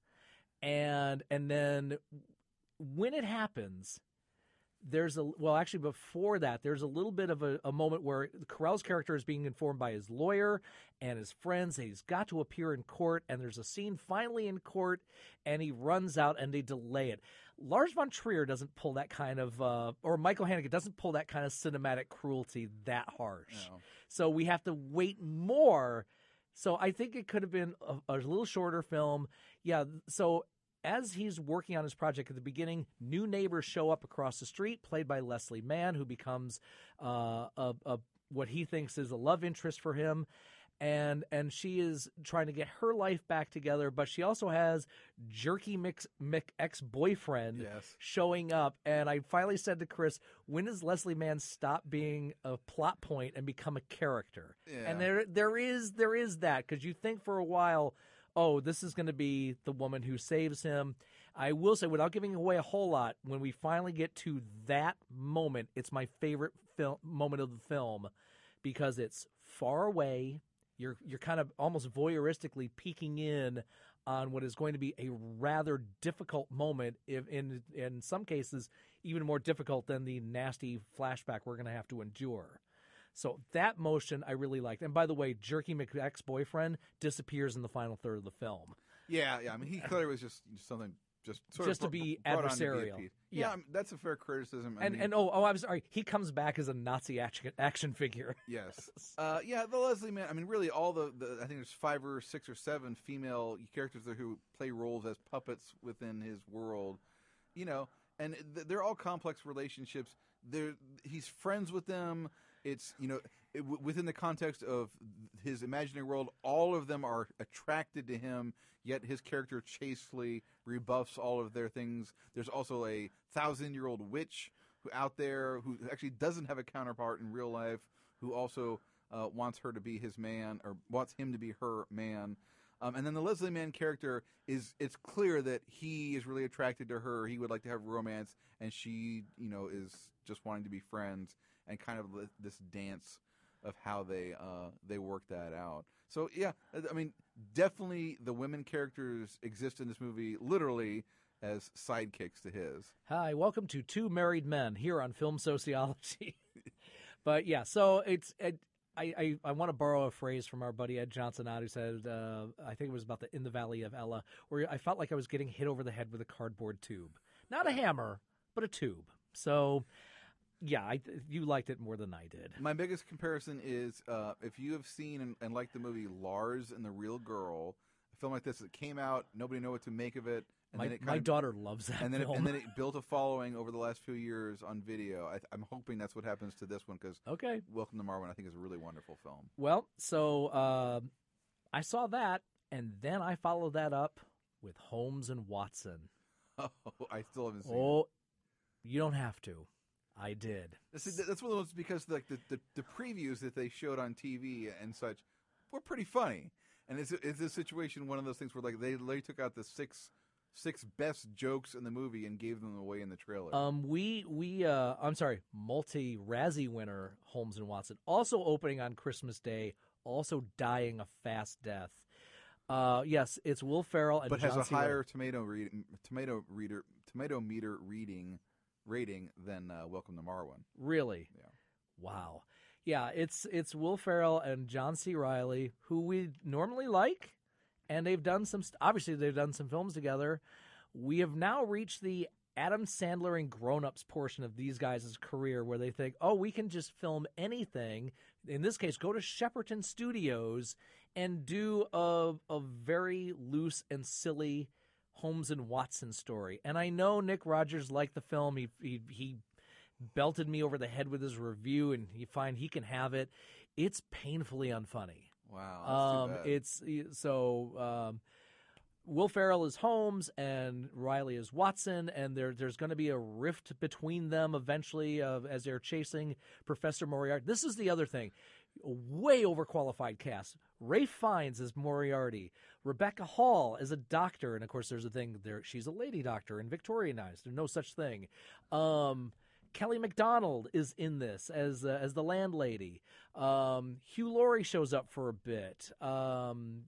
And and then when it happens, there's a well, actually before that, there's a little bit of a, a moment where Carell's character is being informed by his lawyer and his friends that he's got to appear in court, and there's a scene finally in court, and he runs out and they delay it. Lars von Trier doesn't pull that kind of, uh, or Michael Haneke doesn't pull that kind of cinematic cruelty that harsh. No. So we have to wait more. So I think it could have been a, a little shorter film. Yeah, so as he's working on his project at the beginning, new neighbors show up across the street, played by Leslie Mann, who becomes uh, a, a what he thinks is a love interest for him. And and she is trying to get her life back together, but she also has Jerky Mick's, Mick ex-boyfriend yes. showing up. And I finally said to Chris, when does Leslie Mann stop being a plot point and become a character? Yeah. And there there is there is that, because you think for a while, oh, this is going to be the woman who saves him. I will say, without giving away a whole lot, when we finally get to that moment, it's my favorite film, moment of the film, because it's far away. You're you're kind of almost voyeuristically peeking in on what is going to be a rather difficult moment, if in in some cases even more difficult than the nasty flashback we're going to have to endure. So that motion I really liked. And by the way, Jerky Mick's ex-boyfriend disappears in the final third of the film. Yeah, yeah. I mean, he clearly was just something just sort just of to be brought on adversarial. To be yeah, yeah I mean, that's a fair criticism. I and mean, and oh oh I'm sorry, he comes back as a Nazi action action figure. Yes, uh, yeah. The Leslie Mann. I mean, really, all the, the I think there's five or six or seven female characters there who play roles as puppets within his world. You know, and th- they're all complex relationships. They're he's friends with them. it's, you know, it, w- within the context of his imaginary world, all of them are attracted to him, yet his character chastely rebuffs all of their things. There's also a thousand-year-old witch who out there who actually doesn't have a counterpart in real life, who also uh, wants her to be his man, or wants him to be her man. Um, and then the Leslie Mann character is, it's clear that he is really attracted to her. He would like to have romance, and she, you know, is just wanting to be friends, and kind of this dance of how they uh, they work that out. So, yeah, I mean, definitely the women characters exist in this movie literally as sidekicks to his. Hi, welcome to Two Married Men here on Film Sociology. But, yeah, so it's... It, I, I, I want to borrow a phrase from our buddy Ed Johnson who said, uh, I think it was about the In the Valley of Ella, where I felt like I was getting hit over the head with a cardboard tube. Not a hammer, but a tube. So, yeah, I, you liked it more than I did. My biggest comparison is uh, if you have seen and, and liked the movie Lars and the Real Girl, a film like this that came out, nobody knew what to make of it. And my then it kind my of, daughter loves that and then film. It, and then it built a following over the last few years on video. I, I'm hoping that's what happens to this one, because okay. Welcome to Marwen, I think, is a really wonderful film. Well, so uh, I saw that, and then I followed that up with Holmes and Watson. Oh, I still haven't seen oh, it. You don't have to. I did. See, that's one of those, because like the, the, the previews that they showed on T V and such were pretty funny. And it's, it's a situation, one of those things where like they, they took out the six... six best jokes in the movie and gave them away in the trailer. Um, we we uh, I'm sorry, multi Razzie winner Holmes and Watson, also opening on Christmas Day, also dying a fast death. Uh, yes, it's Will Ferrell and but John has a C. higher tomato read, tomato reader tomato meter reading rating than uh, Welcome to Marwen. Really? Yeah. Wow. Yeah, it's it's Will Ferrell and John C. Reilly, who we normally like. And they've done some, obviously they've done some films together. We have now reached the Adam Sandler and Grown Ups portion of these guys' career, where they think, oh, we can just film anything. In this case, go to Shepperton Studios and do a, a very loose and silly Holmes and Watson story. And I know Nick Rogers liked the film. He, he, he belted me over the head with his review, and he find he can have it. It's painfully unfunny. Wow, that's Um, too bad. it's so um, Will Ferrell is Holmes and Riley is Watson, and there there's going to be a rift between them eventually uh, as they're chasing Professor Moriarty. This is the other thing. Way overqualified cast. Ralph Fiennes as Moriarty. Rebecca Hall as a doctor, and of course there's a thing there. She's a lady doctor and Victorianized. There's no such thing. Um, Kelly MacDonald is in this as uh, as the landlady. Um, Hugh Laurie shows up for a bit. Um,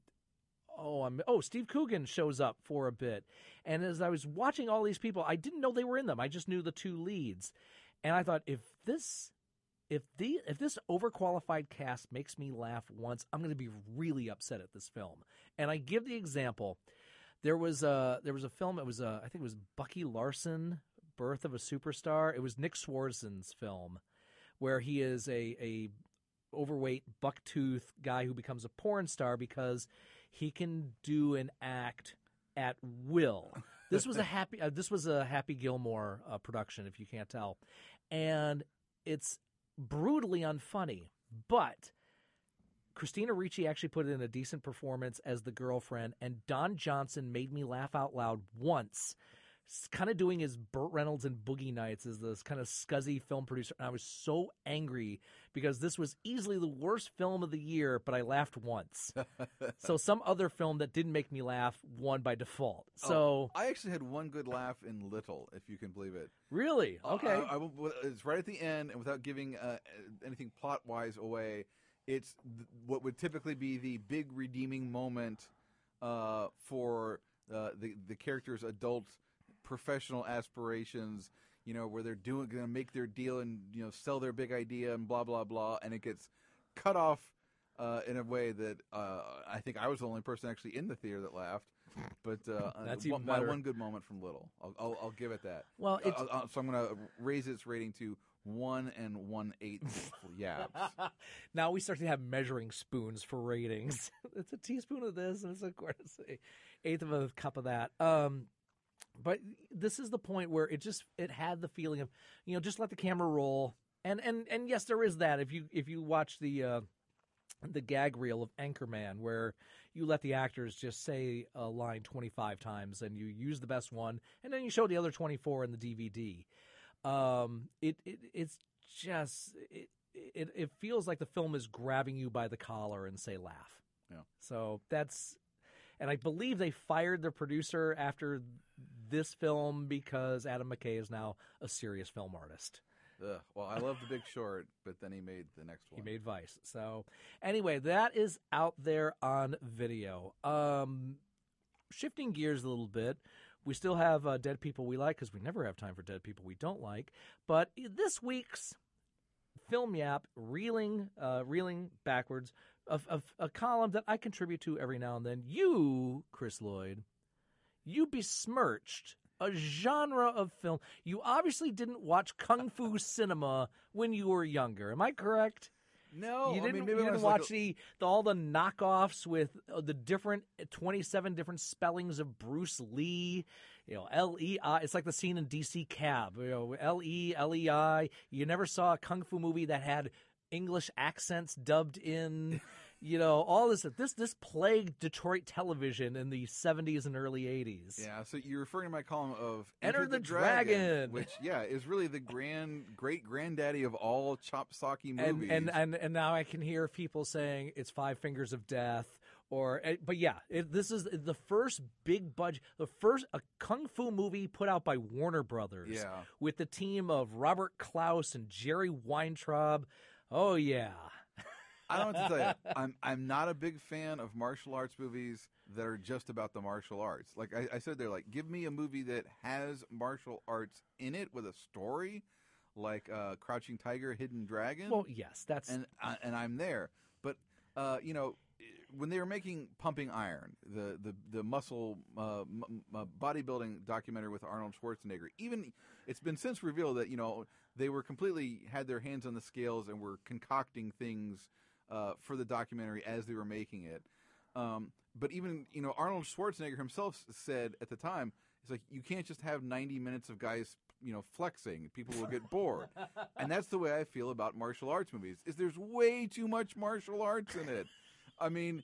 oh, I'm, oh, Steve Coogan shows up for a bit. And as I was watching all these people, I didn't know they were in them. I just knew the two leads, and I thought, if this if the if this overqualified cast makes me laugh once, I'm going to be really upset at this film. And I give the example. There was a there was a film. It was a, I think it was Bucky Larson, Birth of a Superstar. It was Nick Swartzen's film, where he is a, a overweight, buck-toothed guy who becomes a porn star because he can do an act at will. This was a happy. Uh, this was a Happy Gilmore uh, production, if you can't tell, and it's brutally unfunny. But Christina Ricci actually put in a decent performance as the girlfriend, and Don Johnson made me laugh out loud once. Kind of doing his Burt Reynolds and Boogie Nights as this kind of scuzzy film producer. And I was so angry because this was easily the worst film of the year, but I laughed once. So some other film that didn't make me laugh won by default. So oh, I actually had one good laugh in Little, if you can believe it. Really? Okay. Uh, I, I, it's right at the end, and without giving uh, anything plot-wise away, it's th- what would typically be the big redeeming moment uh, for uh, the, the character's adult professional aspirations, you know, where they're doing going to make their deal and, you know, sell their big idea and blah blah blah, and it gets cut off uh, in a way that uh, I think I was the only person actually in the theater that laughed. But uh, That's uh, even my better. one good moment from Little, I'll I'll, I'll give it that. Well, it's, uh, uh, so I'm going to raise its rating to one and one eighth yabs. now we start to have measuring spoons for ratings. It's a teaspoon of this, and it's a quarter, eighth of a cup of that. Um, But this is the point where it just it had the feeling of, you know, just let the camera roll And and and yes, there is that. If you if you watch the uh, the gag reel of Anchorman, where you let the actors just say a line twenty-five times, and you use the best one, and then you show the other twenty-four in the D V D. Um, it, it it's just it, it it feels like the film is grabbing you by the collar and say laugh. Yeah. So that's, and I believe they fired the producer after this film because Adam McKay is now a serious film artist. Ugh. Well, I love The Big Short, but then he made the next one. He made Vice. So anyway, that is out there on video. Um, shifting gears a little bit, we still have uh, Dead People We Like, because we never have time for Dead People We Don't Like. But this week's Film Yap, reeling, uh, reeling backwards, of, of a column that I contribute to every now and then. You, Chris Lloyd, you besmirched a genre of film. You obviously didn't watch Kung Fu cinema when you were younger. Am I correct? No, you didn't, I mean, maybe you when I didn't was watch like a- the, the all the knockoffs with uh, the different twenty-seven different spellings of Bruce Lee. You know, L E I. It's like the scene in D C Cab. You know, L E L E I. You never saw a kung fu movie that had English accents dubbed in. You know, all this this this plagued Detroit television in the seventies and early eighties. Yeah, so you're referring to my column of Enter Enter the Dragon. which, yeah, is really the grand, great granddaddy of all chopsocky And, movies. and and and now I can hear people saying it's Five Fingers of Death, or but yeah, it, this is the first big budget, the first a kung fu movie put out by Warner Brothers. Yeah. With the team of Robert Klaus and Jerry Weintraub. Oh yeah. I don't know what to tell you. I'm I'm not a big fan of martial arts movies that are just about the martial arts. Like I, I said, they're like, give me a movie that has martial arts in it with a story, like uh, Crouching Tiger, Hidden Dragon. Well, yes, that's and uh, and I'm there. But uh, you know, when they were making Pumping Iron, the the the muscle uh, m- m- bodybuilding documentary with Arnold Schwarzenegger, even it's been since revealed that you know they were completely had their hands on the scales and were concocting things uh, for the documentary as they were making it. Um, but even you know Arnold Schwarzenegger himself said at the time, it's like you can't just have ninety minutes of guys you know flexing. People will get bored, and that's the way I feel about martial arts movies. Is there's way too much martial arts in it. I mean,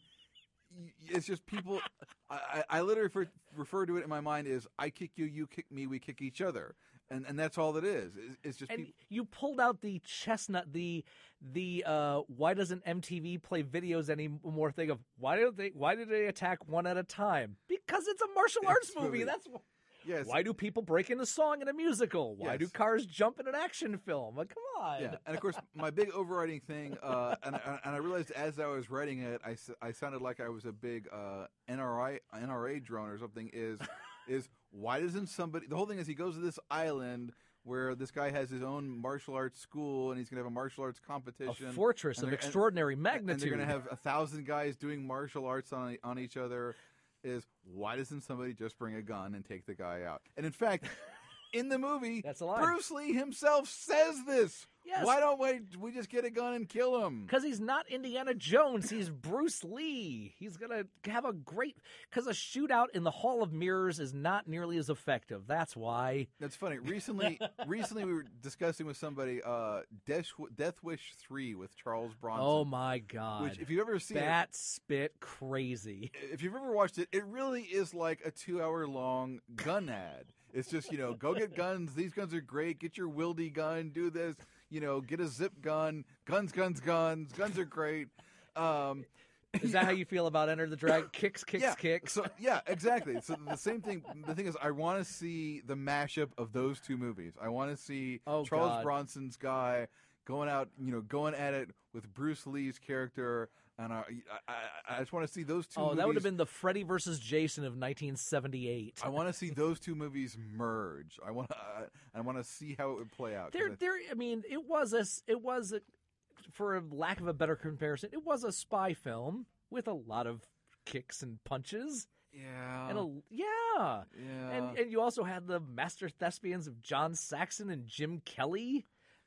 it's just people. I, I, I literally refer, refer to it in my mind as I kick you, you kick me, we kick each other, and and that's all it is. It's, it's just and people. You pulled out the chestnut, the the uh, why doesn't M T V play videos anymore thing of why don't they why do they attack one at a time? Because it's a martial arts It's movie. really- That's wh- Yes. why do people break into song in a musical? Why do Yes. cars jump in an action film? Like, come on. Yeah, and of course, my big overriding thing, uh, and, and I realized as I was writing it, I, s- I sounded like I was a big uh, N R I N R A drone or something. Is is why doesn't somebody? The whole thing is he goes to this island where this guy has his own martial arts school, and he's going to have a martial arts competition, A fortress and of they're- and- extraordinary and magnitude. they're going to have a thousand guys doing martial arts on on each other. Is why doesn't somebody just bring a gun and take the guy out? And in fact, in the movie, That's a lie. Bruce Lee himself says this. Yes. Why don't we, we just get a gun and kill him? Because he's not Indiana Jones. He's Bruce Lee. He's going to have a great... Because a shootout in the Hall of Mirrors is not nearly as effective. That's why. That's funny. Recently, recently we were discussing with somebody uh, Death, Death Wish three with Charles Bronson. Oh, my God. Which, if you've ever seen it, Bat spit crazy. if you've ever watched it, it really is like a two-hour-long gun ad. It's just, you know, go get guns. These guns are great. Get your Wildy gun. Do this. You know, get a zip gun. Guns, guns, guns. Guns are great. Um, Is that how you feel about Enter the Dragon? Kicks, kicks, yeah. kicks. So yeah, exactly. So the same thing. The thing is, I want to see the mashup of those two movies. I want to see Oh, Charles God. Bronson's guy going out, you know, going at it with Bruce Lee's character, and I, I, I just want to see those two. Oh, movies. that would have been the Freddy versus Jason of nineteen seventy-eight. I want to see those two movies merge. I want to. Uh, I want to see how it would play out. 'cause There, I- there. I mean, it was a, s- it was a, for a lack of a better comparison, it was a spy film with a lot of kicks and punches, yeah. and a yeah, yeah. and and you also had the master thespians of John Saxon and Jim Kelly.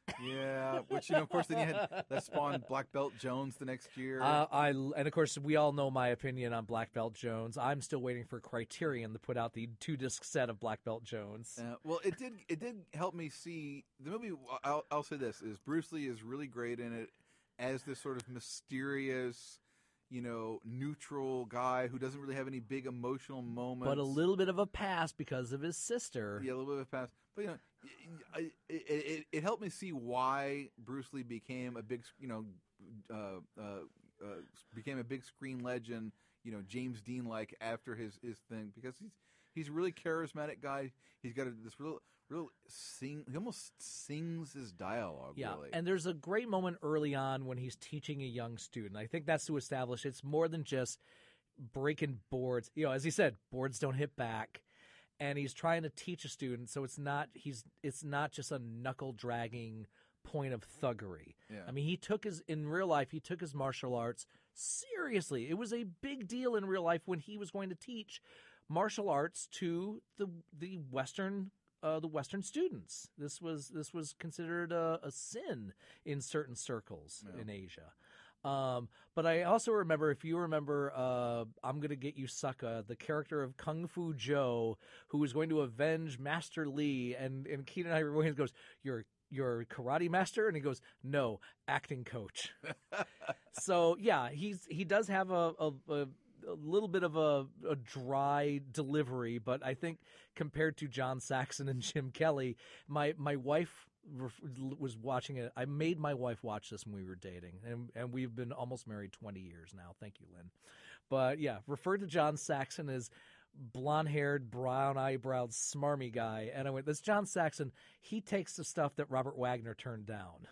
Yeah, which, you know, of course, then you had that spawned Black Belt Jones the next year. Uh, I and of course we all know my opinion on Black Belt Jones. I'm still waiting for Criterion to put out the two disc set of Black Belt Jones. Uh, well, it did. It did help me see the movie. I'll, I'll say this: is Bruce Lee is really great in it as this sort of mysterious, you know, neutral guy who doesn't really have any big emotional moments, But a little bit of a pass because of his sister. Yeah, a little bit of a pass. But you know, it, it, it, it helped me see why Bruce Lee became a big, you know, uh, uh, uh, became a big screen legend. You know, James Dean like after his, his thing, because he's he's a really charismatic guy. He's got a, this real real sing. He almost sings his dialogue. Yeah, really. and there's a great moment early on when he's teaching a young student. I think that's to establish it's more than just breaking boards. You know, as he said, boards don't hit back. And he's trying to teach a student, so it's not he's it's not just a knuckle dragging point of thuggery. Yeah. I mean, he took his in real life. He took his martial arts seriously. It was a big deal in real life when he was going to teach martial arts to the the Western uh, the Western students. This was this was considered a, a sin in certain circles Yeah. in Asia. Um, but I also remember, if you remember, uh, I'm Gonna Get You Sucker, the character of Kung Fu Joe, who was going to avenge Master Lee, and, and Keenan Ivory Wayans goes, you're, you're a karate master? And he goes, no, acting coach. So, yeah, he's he does have a, a, a, a little bit of a, a dry delivery, but I think compared to John Saxon and Jim Kelly, my, my wife was watching it. I made my wife watch this when we were dating, and and we've been almost married twenty years now. Thank you, Lynn. But yeah, referred to John Saxon as blonde-haired, brown-eyebrowed, smarmy guy, and I went, "This John Saxon. He takes the stuff that Robert Wagner turned down.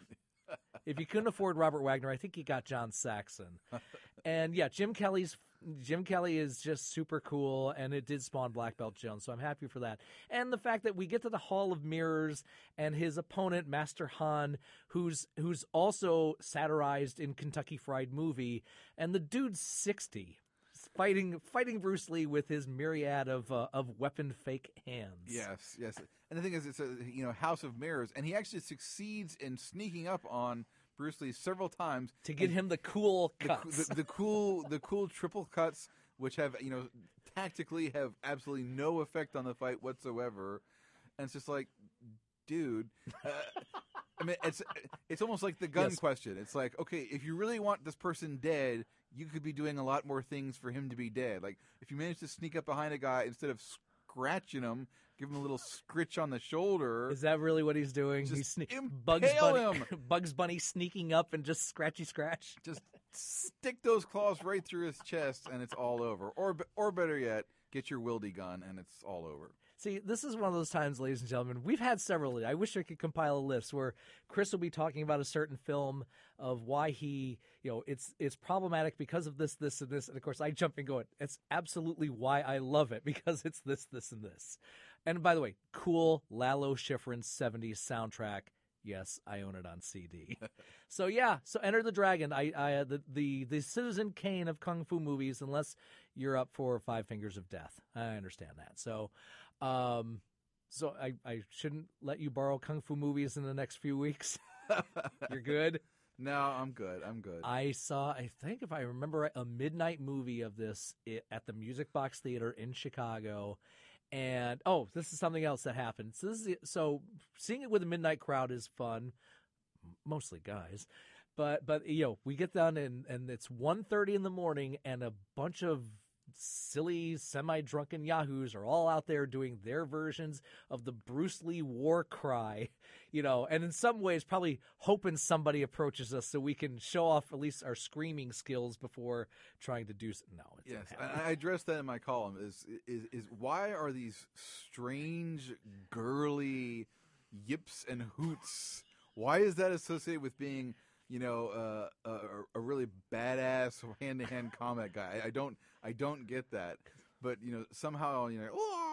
If you couldn't afford Robert Wagner, I think you got John Saxon." And yeah, Jim Kelly's Jim Kelly is just super cool, and it did spawn Black Belt Jones, so I'm happy for that. And the fact that we get to the Hall of Mirrors, and his opponent, Master Han, who's who's also satirized in Kentucky Fried Movie, and the dude's sixty, fighting fighting Bruce Lee with his myriad of uh, of weapon fake hands. Yes, yes. And the thing is, it's a you know House of Mirrors, and he actually succeeds in sneaking up on Bruce Lee several times to get him the cool cuts, the, the, the cool, the cool triple cuts, which have you know tactically have absolutely no effect on the fight whatsoever, and it's just like, dude. Uh, I mean, it's it's almost like the gun Yes. question. It's like, okay, if you really want this person dead, you could be doing a lot more things for him to be dead. Like if you manage to sneak up behind a guy instead of scratching him, give him a little scritch on the shoulder. Is that really what he's doing? Just He's sne- impale Bugs Bunny, him. Bugs Bunny sneaking up and just scratchy scratch. Just stick those claws right through his chest, and it's all over. Or, be- or better yet, get your wildy gun, and it's all over. See, this is one of those times, ladies and gentlemen, we've had several. I wish I could compile a list where Chris will be talking about a certain film of why he, you know, it's it's problematic because of this, this, and this. And of course, I jump in going, it's absolutely why I love it, because it's this, this, and this. And by the way, cool Lalo Schifrin seventies soundtrack. Yes, I own it on C D. So yeah, so Enter the Dragon. I, I uh, the, the the Citizen Kane of kung fu movies, unless you're up for Five Fingers of Death. I understand that. So, um, so I I shouldn't let you borrow kung fu movies in the next few weeks. You're good. No, I'm good. I'm good. I saw, I think if I remember right, a midnight movie of this it, at the Music Box Theater in Chicago. And oh, this is something else that happened. So this is so seeing it with a midnight crowd is fun, mostly guys. But but you know, we get done and and it's one thirty in the morning, and a bunch of silly semi-drunken yahoos are all out there doing their versions of the Bruce Lee war cry, you know, and in some ways probably hoping somebody approaches us so we can show off at least our screaming skills before trying to do so. No, it's Yes, not I, I addressed that in my column. Is, is is why are these strange, girly yips and hoots? Why is that associated with being, you know, uh, a, a really badass hand-to-hand combat guy? I, I don't, I don't get that. But you know, somehow, you know,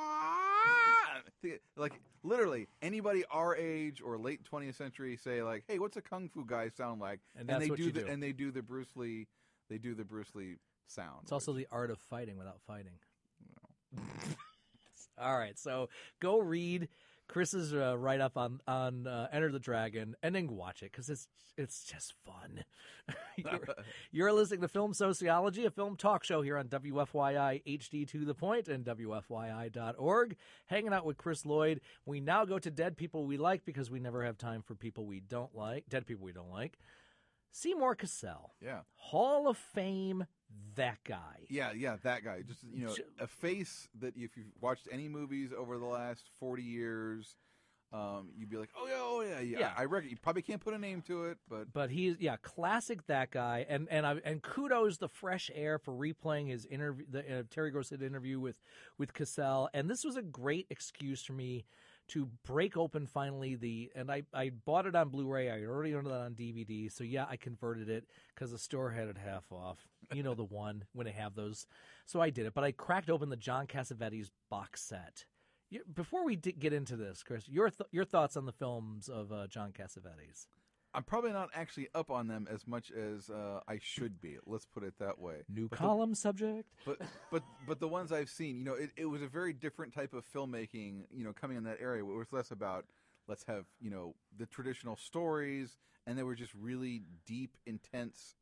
like literally anybody our age or late twentieth century say like, "Hey, what's a kung fu guy sound like?" And that's they what do you the do. and they do the Bruce Lee, they do the Bruce Lee sound. It's also which- the art of fighting without fighting. All right, so go read Chris is uh, right up on on uh, Enter the Dragon, and then watch it because it's it's just fun. you're, you're listening to Film Sociology, a film talk show here on W F Y I H D to the Point and W F Y I dot org. Hanging out with Chris Lloyd. We now go to dead people we like because we never have time for people we don't like. Dead people we don't like. Seymour Cassel. Yeah. Hall of Fame. That guy. Yeah, yeah, that guy. Just, you know, a face that if you've watched any movies over the last forty years, um, you'd be like, oh, yeah, oh, yeah, yeah. Yeah. I reckon you probably can't put a name to it, but. But he's, yeah, classic that guy. And and I, and kudos the fresh air for replaying his interview, the uh, Terry Gross interview with, with Cassel. And this was a great excuse for me to break open finally the, and I, I bought it on Blu-ray. I already owned it on D V D. So yeah, I converted it because the store had it half off. You know, the one when they have those. So I did it, but I cracked open the John Cassavetes box set. You, before we d- get into this, Chris, your th- your thoughts on the films of uh, John Cassavetes? I'm probably not actually up on them as much as uh, I should be. Let's put it that way. New but column the, subject. But but but the ones I've seen, you know, it, it was a very different type of filmmaking. You know, coming in that area, it was less about let's have you know the traditional stories, and they were just really deep, intense,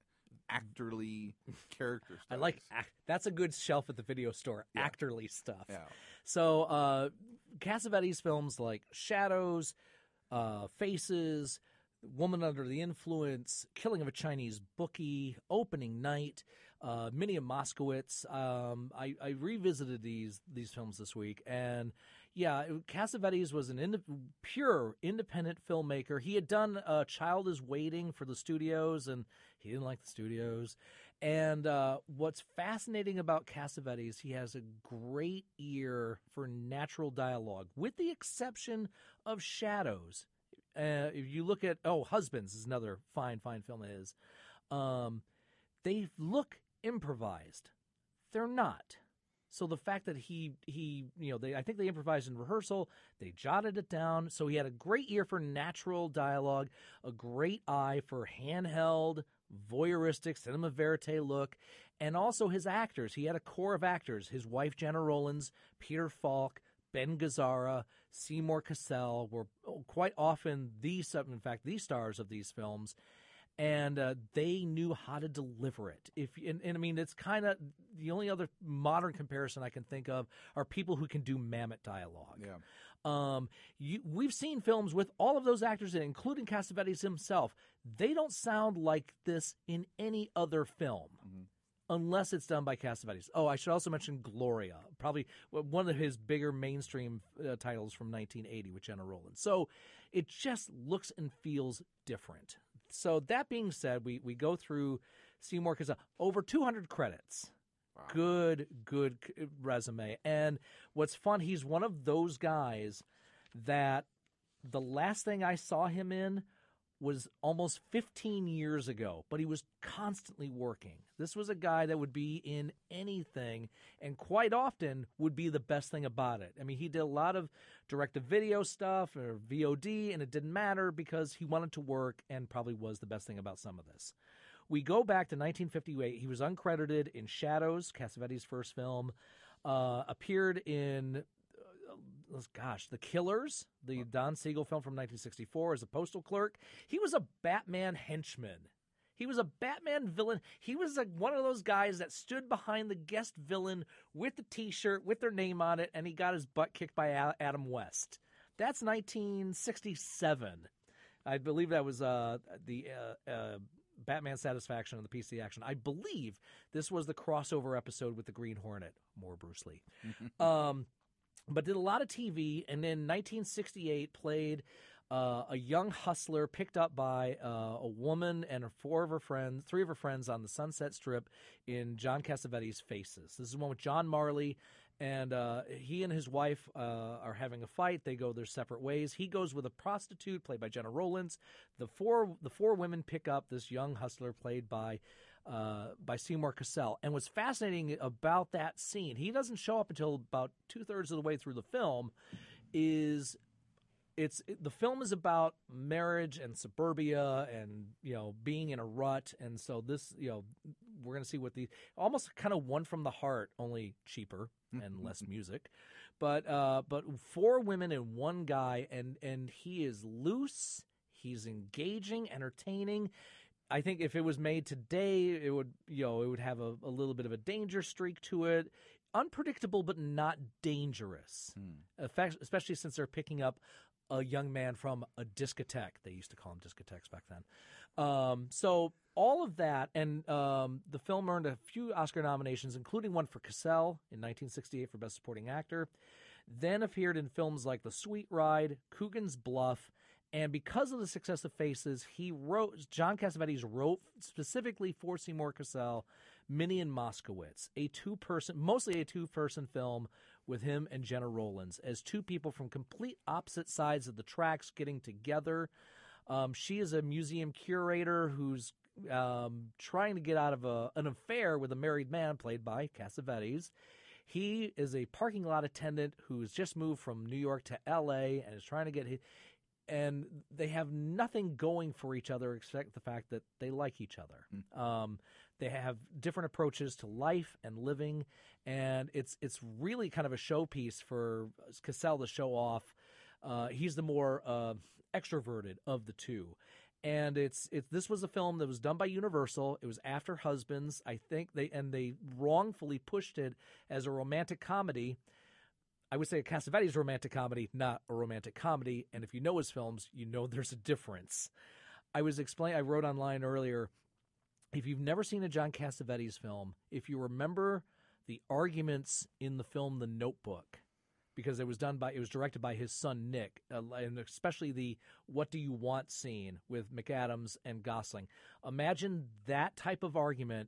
actorly character stuff. I like act- that's a good shelf at the video store. Yeah. Actorly stuff. Yeah. So uh, Cassavetes films like Shadows, uh, Faces, Woman Under the Influence, Killing of a Chinese Bookie, Opening Night, uh, Minnie and Moskowitz. Um, I, I revisited these these films this week, and yeah, Cassavetes was an ind- pure independent filmmaker. He had done uh, Child is Waiting for the studios, and he didn't like the studios. And uh, what's fascinating about Cassavetes, he has a great ear for natural dialogue, with the exception of Shadows. Uh, if you look at, oh, Husbands is another fine, fine film of his. Um, they look improvised. They're not. So the fact that he, he you know, they I think they improvised in rehearsal, they jotted it down. So he had a great ear for natural dialogue, a great eye for handheld, voyeuristic, cinema verite look, and also his actors. He had a core of actors. His wife, Jenna Rollins, Peter Falk, Ben Gazzara, Seymour Cassel were quite often the, in fact, the stars of these films, and uh, they knew how to deliver it. If and, and I mean, it's kind of the only other modern comparison I can think of are people who can do mammoth dialogue. Yeah. Um, you, we've seen films with all of those actors in, including Cassavetes himself. They don't sound like this in any other film. Mm-hmm. Unless it's done by Cassavetes. Oh, I should also mention Gloria, probably one of his bigger mainstream uh, titles from nineteen eighty with Jenna Rollins. So it just looks and feels different. So that being said, we, we go through Seymour Cassel, over two hundred credits. Wow. Good, good resume. And what's fun, he's one of those guys that the last thing I saw him in was almost fifteen years ago, but he was constantly working. This was a guy that would be in anything and quite often would be the best thing about it. I mean, he did a lot of direct-to-video stuff or V O D, and it didn't matter because he wanted to work and probably was the best thing about some of this. We go back to nineteen fifty-eight. He was uncredited in Shadows, Cassavetes' first film, uh, appeared in... Gosh, The Killers, the Don Siegel film from nineteen sixty-four, as a postal clerk. He was a Batman henchman. He was a Batman villain. He was like one of those guys that stood behind the guest villain with the T-shirt, with their name on it, and he got his butt kicked by Adam West. That's nineteen sixty-seven. I believe that was uh, the uh, uh, Batman Satisfaction and the P C Action. I believe this was the crossover episode with the Green Hornet. More Bruce Lee. um But did a lot of T V, and in nineteen sixty-eight played uh, a young hustler picked up by uh, a woman and her four of her friends, three of her friends on the Sunset Strip in John Cassavetes' Faces. This is one with John Marley, and uh, he and his wife uh, are having a fight. They go their separate ways. He goes with a prostitute played by Jenna Rollins. The four the four women pick up this young hustler played by Uh, by Seymour Cassel. And what's fascinating about that scene, he doesn't show up until about two-thirds of the way through the film, is it's it, the film is about marriage and suburbia and, you know, being in a rut. And so this, you know, we're going to see what the almost kind of One from the Heart, only cheaper and less music. But uh, but four women and one guy, and, and he is loose. He's engaging, entertaining. I think if it was made today, it would, you know, it would have a, a little bit of a danger streak to it. Unpredictable, but not dangerous, hmm. Effect, especially since they're picking up a young man from a discotheque. They used to call them discotheques back then. Um, so all of that, and um, the film earned a few Oscar nominations, including one for Cassell in nineteen sixty-eight for Best Supporting Actor, then appeared in films like The Sweet Ride, Coogan's Bluff, and because of the success of Faces, he wrote, John Cassavetes wrote specifically for Seymour Cassell, Minnie and Moskowitz, a two-person, mostly a two-person film with him and Jenna Rollins as two people from complete opposite sides of the tracks getting together. Um, she is a museum curator who's um, trying to get out of a, an affair with a married man played by Cassavetes. He is a parking lot attendant who's just moved from New York to L A and is trying to get his, and they have nothing going for each other except the fact that they like each other. Mm. Um, they have different approaches to life and living, and it's it's really kind of a showpiece for Cassell to show off. Uh, he's the more uh, extroverted of the two. And it's it's this was a film that was done by Universal. It was after Husbands, I think they and they wrongfully pushed it as a romantic comedy. I would say a Cassavetes romantic comedy, not a romantic comedy. And if you know his films, you know there's a difference. I was explaining. I wrote online earlier. If you've never seen a John Cassavetes film, if you remember the arguments in the film The Notebook, because it was done by, it was directed by his son Nick, uh, and especially the "What do you want" scene with McAdams and Gosling. Imagine that type of argument,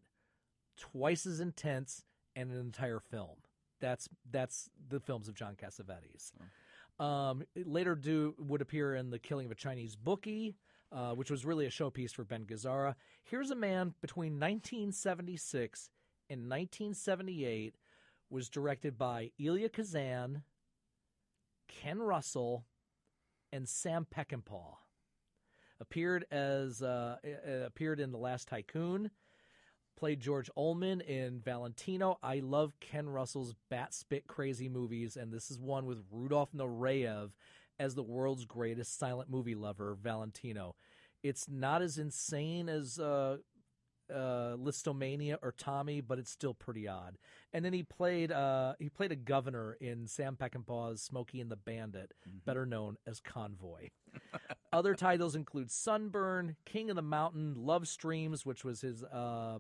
twice as intense, and an entire film. That's that's the films of John Cassavetes. Oh. Um, later, do would appear in The Killing of a Chinese Bookie, uh, which was really a showpiece for Ben Gazzara. Here's a man between nineteen seventy-six and nineteen seventy-eight was directed by Elia Kazan, Ken Russell, and Sam Peckinpah. Appeared as uh, appeared in The Last Tycoon. Played George Ullman in Valentino. I love Ken Russell's bat spit crazy movies, and this is one with Rudolph Nureyev as the world's greatest silent movie lover, Valentino. It's not as insane as uh, uh, Listomania or Tommy, but it's still pretty odd. And then he played uh, he played a governor in Sam Peckinpah's Smokey and the Bandit, mm-hmm. better known as Convoy. Other titles include Sunburn, King of the Mountain, Love Streams, which was his uh,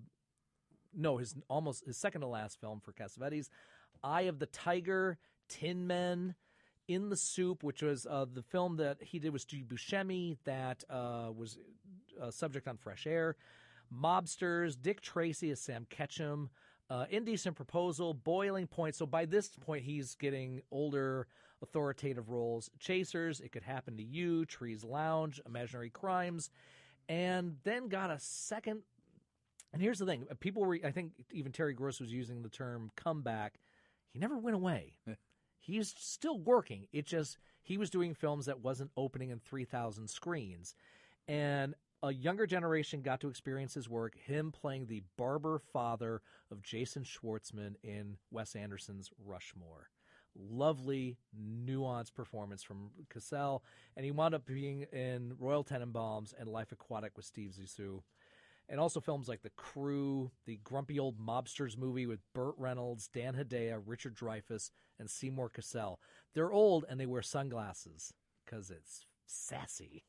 no his almost his second to last film for Cassavetes, Eye of the Tiger, Tin Men, In the Soup, which was uh, the film that he did with Steve Buscemi that uh, was a subject on Fresh Air, Mobsters, Dick Tracy as Sam Ketchum, uh, Indecent Proposal, Boiling Point. So by this point, he's getting older, authoritative roles. Chasers, It Could Happen to You, Trees Lounge, Imaginary Crimes, and then got a second. And here's the thing. People were, I think even Terry Gross was using the term comeback. He never went away. He's still working. It just, he was doing films that wasn't opening in three thousand screens. And a younger generation got to experience his work, him playing the barber father of Jason Schwartzman in Wes Anderson's Rushmore. Lovely, nuanced performance from Cassell. And he wound up being in Royal Tenenbaums and Life Aquatic with Steve Zissou. And also films like The Crew, the grumpy old mobsters movie with Burt Reynolds, Dan Hedaya, Richard Dreyfuss, and Seymour Cassell. They're old and they wear sunglasses because it's sassy.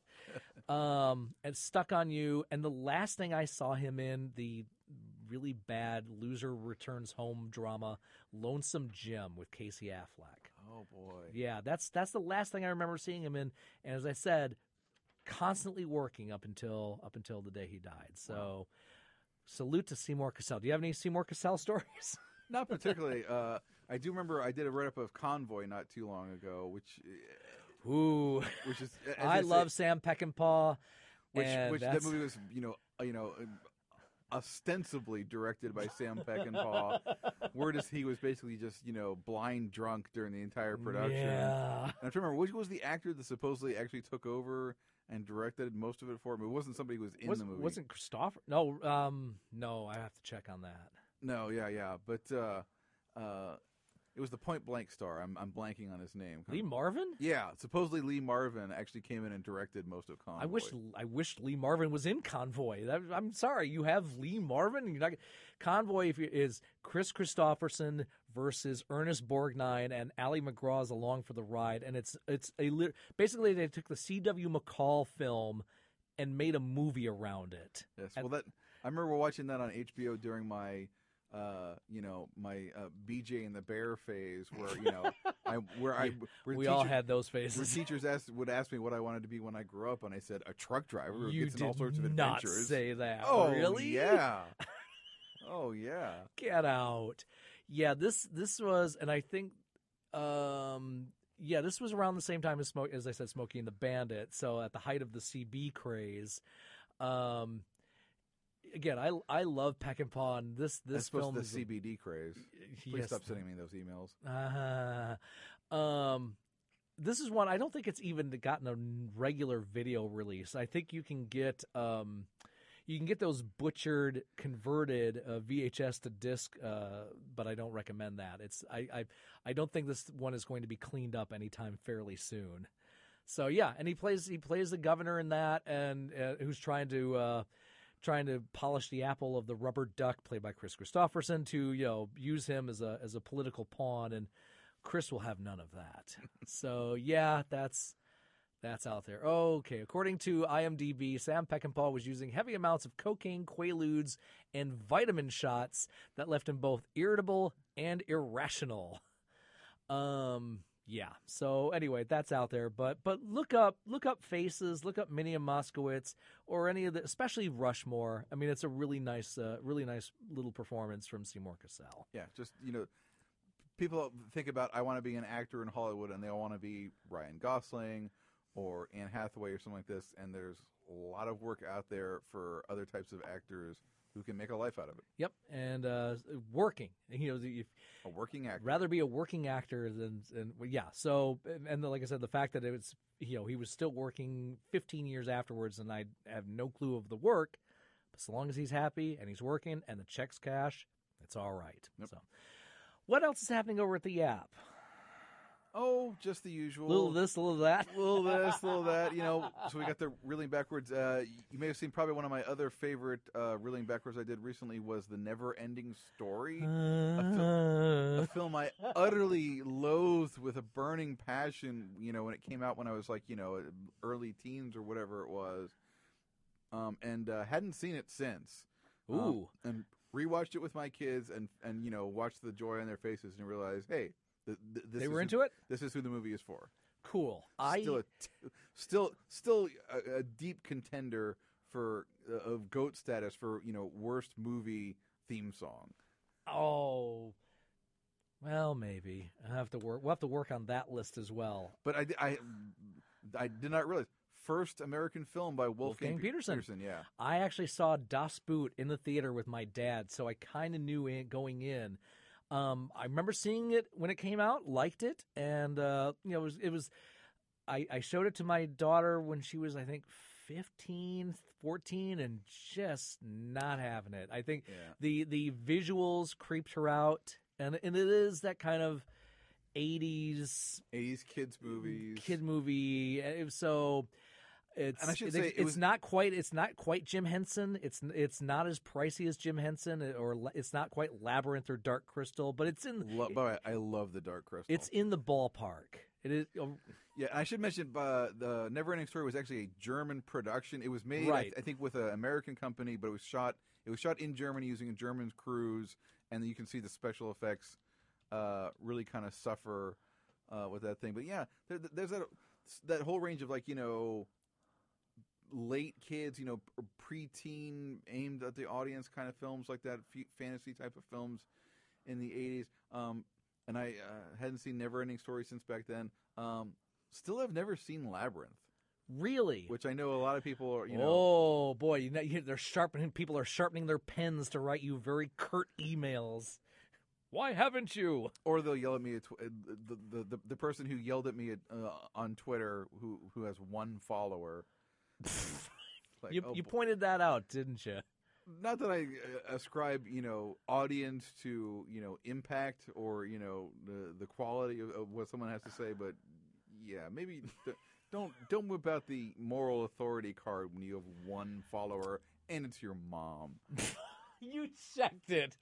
um, and Stuck on You. And the last thing I saw him in, the really bad loser returns home drama, Lonesome Jim with Casey Affleck. Oh, boy. Yeah, that's that's the last thing I remember seeing him in. And as I said, constantly working up until up until the day he died. So, wow. Salute to Seymour Cassell. Do you have any Seymour Cassell stories? Not particularly. uh, I do remember I did a write-up of Convoy not too long ago, which, ooh, which is I love say, Sam Peckinpah. Which, and which that movie was, you know, you know, ostensibly directed by Sam Peckinpah. Word is he was basically just, you know, blind drunk during the entire production. Yeah. And I'm trying to remember, which was the actor that supposedly actually took over and directed most of it for him? It wasn't somebody who was in Was, the movie. Wasn't Christopher? No, um, no, I have to check on that. No, yeah, yeah. But uh, uh, it was the Point Blank star. I'm I'm blanking on his name. Lee Marvin? Yeah, supposedly Lee Marvin actually came in and directed most of Convoy. I wish I wish Lee Marvin was in Convoy. That, I'm sorry, you have Lee Marvin. You're not, Convoy is Chris Christopherson versus Ernest Borgnine, and Ali MacGraw is along for the ride. And it's it's a basically they took the C W McCall film and made a movie around it. Yes, well, that I remember watching that on H B O during my. Uh, you know, my uh, B J and the Bear phase, where you know, I where I where we teacher, all had those where phases. teachers asked would ask me what I wanted to be when I grew up, and I said a truck driver who You gets did in all sorts of not adventures. say that. Oh, really? Yeah. Oh yeah. Get out. Yeah, this this was, and I think, um, yeah, this was around the same time as Smoke, as I said, Smokey and the Bandit. So at the height of the C B craze. Um, Again, I I love Peckinpah. And this this That's supposed film to the is C B D craze. Please yes. stop sending me those emails. Uh, um, this is one I don't think it's even gotten a regular video release. I think you can get um, you can get those butchered, converted uh, V H S to disc, uh, but I don't recommend that. It's I, I I don't think this one is going to be cleaned up anytime fairly soon. So yeah, and he plays he plays the governor in that, and uh, who's trying to. Uh, trying to polish the apple of the rubber duck, played by Chris Christopherson, to, you know, use him as a as a political pawn, and Chris will have none of that. So yeah, that's that's out there. Okay, according to IMDb, Sam Peckinpah was using heavy amounts of cocaine, quaaludes, and vitamin shots that left him both irritable and irrational. Um. Yeah. So anyway, that's out there. But but look up look up Faces, look up Minnie and Moskowitz, or any of the, especially Rushmore. I mean, it's a really nice, uh, really nice little performance from Seymour Cassel. Yeah, just you know, people think about I want to be an actor in Hollywood, and they all want to be Ryan Gosling or Anne Hathaway or something like this. And there's a lot of work out there for other types of actors who can make a life out of it. Yep, and uh, working. You know, if a working actor. Rather be a working actor than, than yeah. So, and, and like I said, the fact that it was, you know, he was still working fifteen years afterwards, and I have no clue of the work. But so long as he's happy and he's working and the checks cash, it's all right. Yep. So, what else is happening over at the app? Oh, just the usual. Little this, little that. Little this, little that. You know, so we got the Reeling Backwards. Uh, you may have seen probably one of my other favorite uh, Reeling Backwards I did recently was The Never Ending Story. Uh, a, fil- a film I utterly loathed with a burning passion, you know, when it came out when I was like, you know, early teens or whatever it was. Um, and uh, hadn't seen it since. Ooh. Um, and rewatched it with my kids and, and, you know, watched the joy on their faces and realized, hey, th- th- this they is were who- into it? This is who the movie is for. Cool. I Still, a t- still, still a, a deep contender for uh, of GOAT status for, you know, worst movie theme song. Oh. Well, maybe I have to work. We'll have to work on that list as well. But I, I, I did not realize first American film by Wolfgang, Wolfgang Peterson. Peterson. Yeah, I actually saw Das Boot in the theater with my dad, so I kind of knew it going in. Um, I remember seeing it when it came out, liked it, and uh, you know, it was. It was I, I showed it to my daughter when she was, I think, fifteen, fourteen, and just not having it. I think Yeah. the the visuals creeped her out, and and it is that kind of eighties eighties kids movies. kid movie. It was so. It's And I should it- say, it it's was- not quite it's not quite Jim Henson. It's it's not as pricey as Jim Henson, or la- it's not quite Labyrinth or Dark Crystal, but it's in Lo- by the way, I love the Dark Crystal. it's in the ballpark. It is oh, Yeah, and I should mention uh, the Neverending Story was actually a German production. It was made, I, Right. th- I think, with an American company, but it was shot. It was shot in Germany using a German crews, and then you can see the special effects uh, really kind of suffer uh, with that thing. But yeah, there, there's that that whole range of like you know late kids, you know, preteen aimed at the audience kind of films like that, f- fantasy type of films in the eighties. Um, and I uh, hadn't seen Neverending Story since back then. Um, still have never seen Labyrinth. Really? which I know a lot of people are, you know. Oh boy, you know, you- they're sharpening. People are sharpening their pens to write you very curt emails. Why haven't you? Or they'll yell at me. At tw- uh, the, the the the person who yelled at me at, uh, on Twitter, who who has one follower. Like, you oh, you boy. pointed that out, didn't you? Not that I uh, ascribe, you know, audience to, you know, impact or, you know, the the quality of, of what someone has to say, but yeah, maybe th- don't don't whip out the moral authority card when you have one follower and it's your mom. You checked it.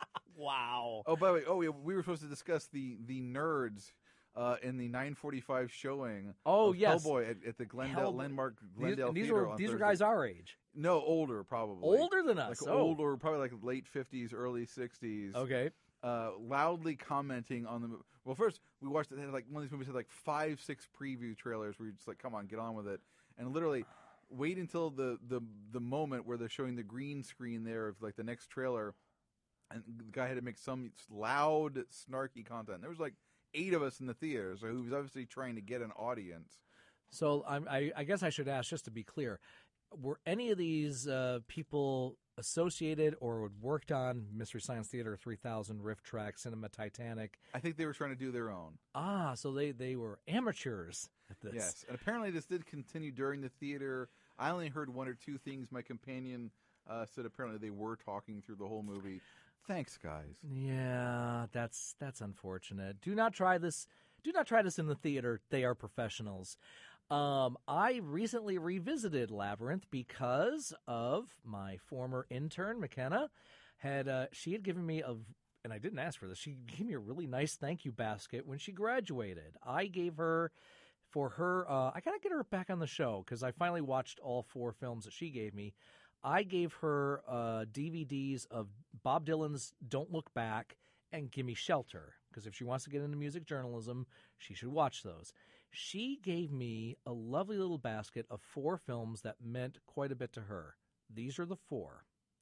Wow. Oh, by the way, oh yeah, we were supposed to discuss the the nerds uh, in the nine forty-five showing. Oh, of yes. Hellboy at, at the Glendale Hellboy. Landmark These, Glendale these Theater were on these were Thursday. guys our age. No, older probably. Older than us. Like oh. older, probably like late fifties, early sixties. Okay. Uh, loudly commenting on the movie. Well, first we watched it. They had like one of these movies had like five, six preview trailers where you're just like, "Come on, get on with it," and literally wait until the the the moment where they're showing the green screen there of like the next trailer, and the guy had to make some loud, snarky content. There was like eight of us in the theater, so he was obviously trying to get an audience. So I'm, I, I guess I should ask, just to be clear, were any of these uh, people associated or worked on Mystery Science Theater three thousand, Riff Track, Cinema Titanic? I think they were trying to do their own. Ah, so they, they were amateurs at this. Yes, and apparently this did continue during the theater. I only heard one or two things. My companion uh, said apparently they were talking through the whole movie. Thanks, guys. Yeah, that's that's unfortunate. Do not try this. Do not try this in the theater. They are professionals. Um, I recently revisited Labyrinth because of my former intern, McKenna. Had uh, she had given me a, and I didn't ask for this. She gave me a really nice thank you basket when she graduated. I gave her for her. Uh, I gotta get her back on the show because I finally watched all four films that she gave me. I gave her uh, D V Ds of Bob Dylan's Don't Look Back and Gimme Shelter, because if she wants to get into music journalism, she should watch those. She gave me a lovely little basket of four films that meant quite a bit to her. These are the four: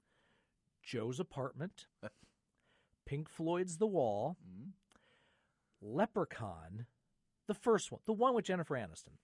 Joe's Apartment, Pink Floyd's The Wall, Mm-hmm. Leprechaun, the first one, the one with Jennifer Aniston,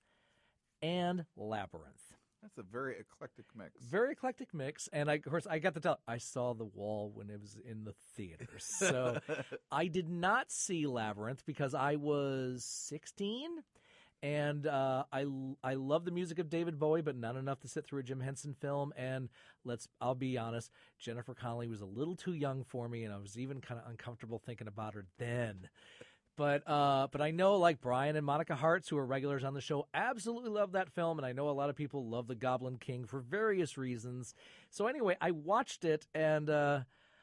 and Labyrinth. That's a very eclectic mix. Very eclectic mix, and I, of course I got to tell. I saw The Wall when it was in the theaters, so I did not see Labyrinth because I was sixteen, and uh, I I love the music of David Bowie, but not enough to sit through a Jim Henson film. And let's I'll be honest, Jennifer Connelly was a little too young for me, and I was even kind of uncomfortable thinking about her then. But uh, but I know, like Brian and Monica Hartz, who are regulars on the show, absolutely love that film, and I know a lot of people love The Goblin King for various reasons. So anyway, I watched it, and uh,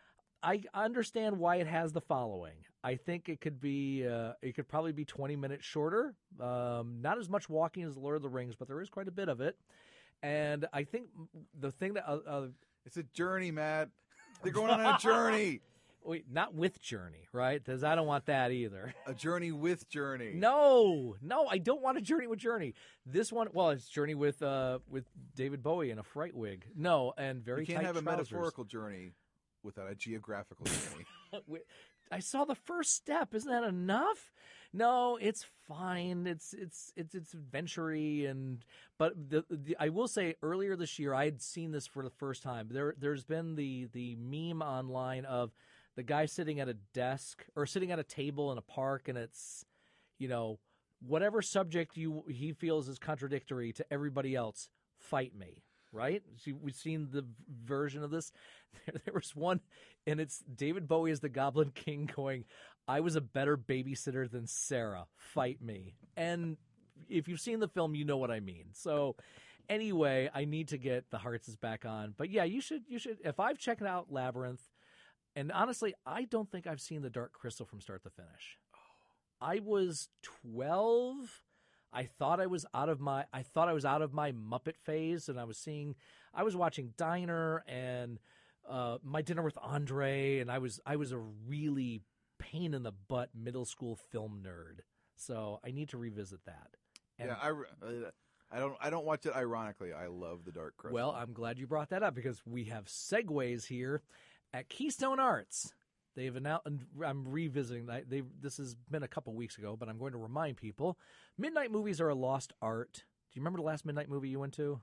I understand why it has the following. I think it could be uh, it could probably be twenty minutes shorter. Um, not as much walking as Lord of the Rings, but there is quite a bit of it. And I think the thing that uh, uh, It's a journey, Matt. They're going on a journey. wait, not with Journey, right? Because I don't want that either. A journey with Journey. No, no, I don't want a Journey with Journey. This one, well, it's Journey with uh, with David Bowie in a fright wig. No, and very You can't tight have a trousers. metaphorical journey without a geographical journey. I saw the first step. Isn't that enough? No, it's fine. It's it's it's it's adventure-y, and but the, the I will say earlier this year I had seen this for the first time. There there's been the the meme online of the guy sitting at a desk or sitting at a table in a park, and it's, you know, whatever subject you he feels is contradictory to everybody else, fight me. Right? See, we've seen the version of this. There, there was one, and it's David Bowie as the Goblin King going, I was a better babysitter than Sarah. Fight me. And if you've seen the film, you know what I mean. So anyway, I need to get the Hartzes back on. But yeah, you should, you should, if I've checked out Labyrinth, and honestly, I don't think I've seen The Dark Crystal from start to finish. I was twelve. I thought I was out of my I thought I was out of my Muppet phase, and I was seeing I was watching Diner and uh, My Dinner with Andre, and I was I was a really pain in the butt middle school film nerd. So I need to revisit that. And, yeah, I, uh, I don't I don't watch it ironically. I love The Dark Crystal. well, I'm glad you brought that up because we have segues here at Keystone Arts. They've announced, I'm revisiting, they This has been a couple weeks ago, but I'm going to remind people, Midnight Movies are a lost art. you remember the last midnight movie you went to?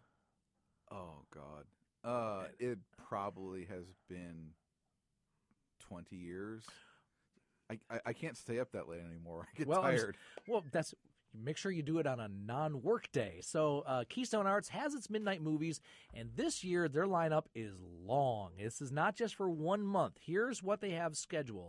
Oh God, uh, it probably has been twenty years. I, I I can't stay up that late anymore. I get well, tired. Well, that's make sure you do it on a non-work day. So uh, Keystone Arts has its midnight movies, and this year their lineup is long. This is not just for one month. Here's what they have scheduled: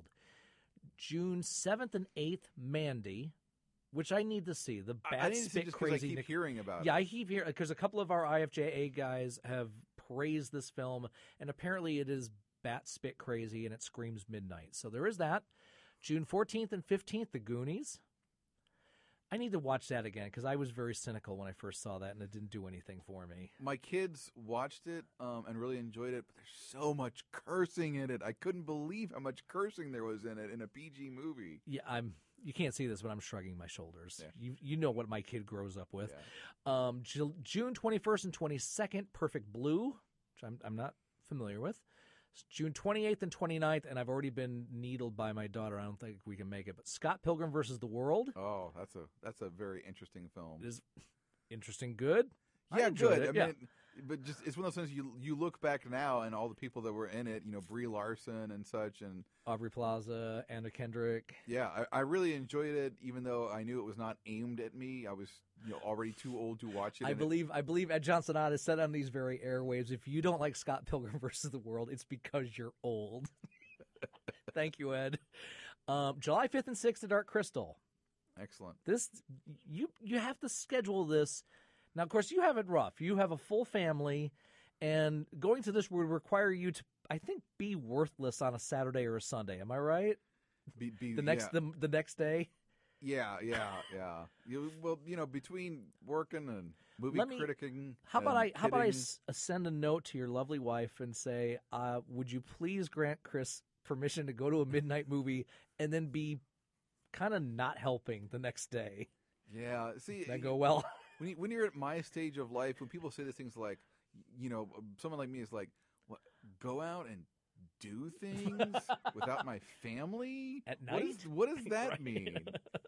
June seventh and eighth, Mandy, which I need to see. The bat I need to see spit just 'cause crazy. I keep hearing about yeah, it. I keep hearing because a couple of our I F J A guys have praised this film, and apparently it is bat spit crazy and it screams midnight. So there is that. June fourteenth and fifteenth, The Goonies. I need to watch that again because I was very cynical when I first saw that, and it didn't do anything for me. My kids watched it um, and really enjoyed it, but there's so much cursing in it. I couldn't believe how much cursing there was in it in a P G movie. Yeah, I'm. You can't see this, but I'm shrugging my shoulders. Yeah. You you know what my kid grows up with. Yeah. Um, Ju- June twenty-first and twenty-second, Perfect Blue, which I'm I'm not familiar with. June twenty-eighth and twenty-ninth, and I've already been needled by my daughter. I don't think we can make it. But Scott Pilgrim versus the World. Oh, that's a that's a very interesting film. It is interesting, good. I Yeah, enjoyed good. it, I yeah. mean, but just it's one of those things you you look back now and all the people that were in it, you know, Brie Larson and such, and Aubrey Plaza, Anna Kendrick. yeah, I, I really enjoyed it, even though I knew it was not aimed at me. I was you know already too old to watch it. I and it- believe I believe Ed Johnson has said on these very airwaves, if you don't like Scott Pilgrim versus the World, it's because you're old. Thank you, Ed. Um, July fifth and sixth, The Dark Crystal. excellent. This you you have to schedule this. Now, of course, you have it rough. You have a full family, and going to this would require you to, I think, be worthless on a Saturday or a Sunday. Am I right? Be, be, The next yeah. the, the next day. Yeah, yeah, yeah. You, well, you know, between working and movie Let me- criticking, How about and I how about I kidding, s- send a note to your lovely wife and say, uh, would you please grant Chris permission to go to a midnight movie and then be kind of not helping the next day? Yeah, see, That go well? when you, when you're at my stage of life, when people say these things like, you know, someone like me is like, what, go out and do things without my family At What, is, night? what does that Right. mean?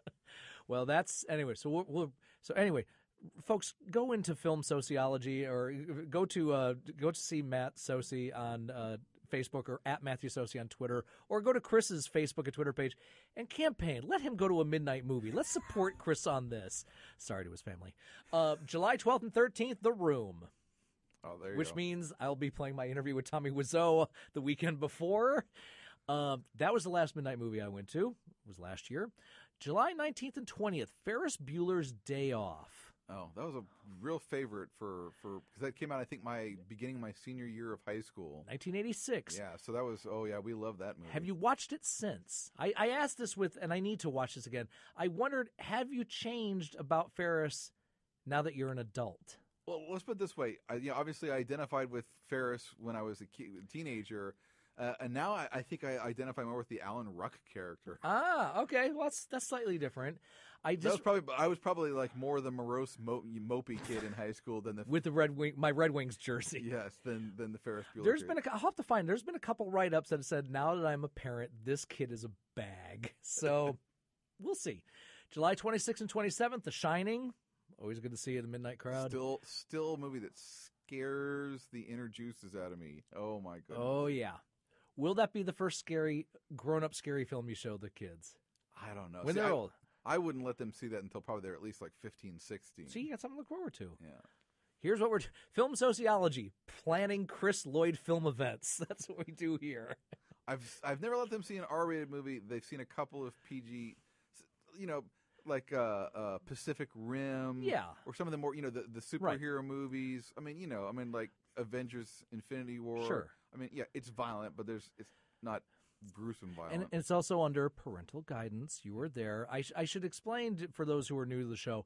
Well, that's anyway. So we'll, we'll so anyway, folks, go into film sociology or go to uh, go to see Matt Sosi on uh, Facebook or at Matthew Sosi on Twitter, or go to Chris's Facebook and Twitter page and campaign. Let him go to a midnight movie. Let's support Chris on this. Sorry to his family. Uh, July twelfth and thirteenth, The Room. Oh, there you Which go. means I'll be playing my interview with Tommy Wiseau the weekend before. Um, that was the last midnight movie I went to. It was last year. July nineteenth and twentieth, Ferris Bueller's Day Off. Oh, that was a real favorite for for because that came out, I think, my beginning of my senior year of high school. nineteen eighty-six. Yeah, so that was oh yeah, we love that movie. Have you watched it since? I, I asked this with, and I need to watch this again. I wondered, have you changed about Ferris now that you're an adult? Well, let's put it this way. I, you know, obviously, I identified with Ferris when I was a ki- teenager, uh, and now I, I think I identify more with the Alan Ruck character. Ah, okay. Well, that's that's slightly different. I That was just probably I was probably like more the morose, mo- mopey kid in high school than the with the Red Wing, my Red Wings jersey. yes than than the Ferris Bueller. There's kid. been a, I'll have to find. There's been a couple write ups that have said, now that I'm a parent, this kid is a bag. So we'll see. July twenty-sixth and twenty-seventh, The Shining. Always good to see you in the midnight crowd. still still a movie that scares the inner juices out of me. Oh my goodness. Oh yeah. Will that be the first scary, grown up scary film you show the kids I don't know. when See, they're I, old? I wouldn't let them see that until probably they're at least like fifteen, sixteen. See, you got something to look forward to. Yeah. Here's what we're film sociology, planning Chris Lloyd film events. That's what we do here. I've I've never let them see an R-rated movie. They've seen a couple of P G, you know, like uh, uh, Pacific Rim, Yeah. or some of the more, you know, the, the superhero movies. I mean, you know, I mean, like Avengers: Infinity War. Sure. I mean, yeah, it's violent, but there's it's not gruesome violent. And it's also under parental guidance. You were there. I, sh- I should explain to, for those who are new to the show.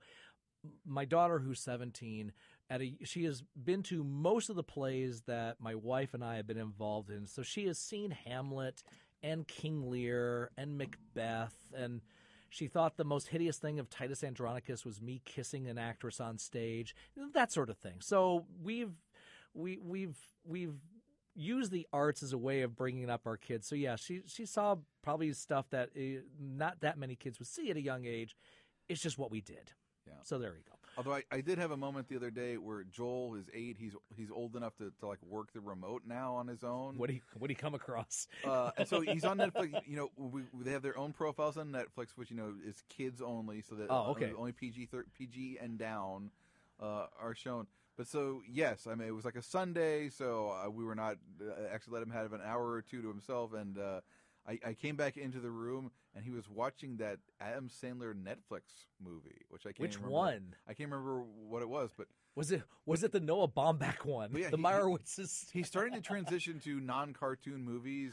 My daughter, who's seventeen, at a she has been to most of the plays that my wife and I have been involved in. So she has seen Hamlet and King Lear and Macbeth, and she thought the most hideous thing of Titus Andronicus was me kissing an actress on stage, that sort of thing. So we've we we've we've used the arts as a way of bringing up our kids. So yeah, she she saw probably stuff that uh, not that many kids would see at a young age. It's just what we did. Yeah. So there you go. Although I, I did have a moment the other day where Joel is eight. He's he's old enough to, to like work the remote now on his own. What do you what do you come across? uh, and so he's on Netflix. You know, we, they have their own profiles on Netflix, which you know is kids only, so that Oh, okay. only P G P G and down uh, are shown. But so yes, I mean it was like a Sunday, so uh, we were not uh, actually let him have an hour or two to himself, and uh, I, I came back into the room and he was watching that Adam Sandler Netflix movie, which I can't Which remember. one? I can't remember what it was, but Was it was it the Noah Baumbach one? But yeah, the he- Meyerowitzes. he's starting to transition to non-cartoon movies.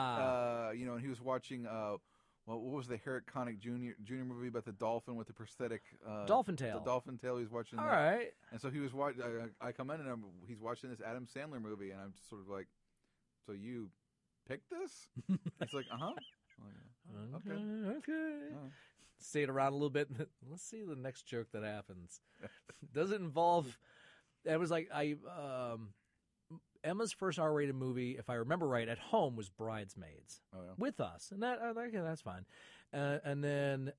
Ah. Uh, you know, and he was watching. Uh, well, what was the Herrick Connick Junior Junior movie about the dolphin with the prosthetic? Uh, Dolphin Tale. The Dolphin Tale. He's watching. All that. right. And so he was watching. I, I come in and I'm, he's watching this Adam Sandler movie, and I'm just sort of like, "So you picked this?" He's like, "Uh huh." Like, Okay. okay. Okay. Oh. Stayed around a little bit. Let's see the next joke that happens. Does it involve? It was like I um, Emma's first R-rated movie, if I remember right, at home was Bridesmaids Oh, yeah. with us, and that uh, okay, that's fine. Uh, and then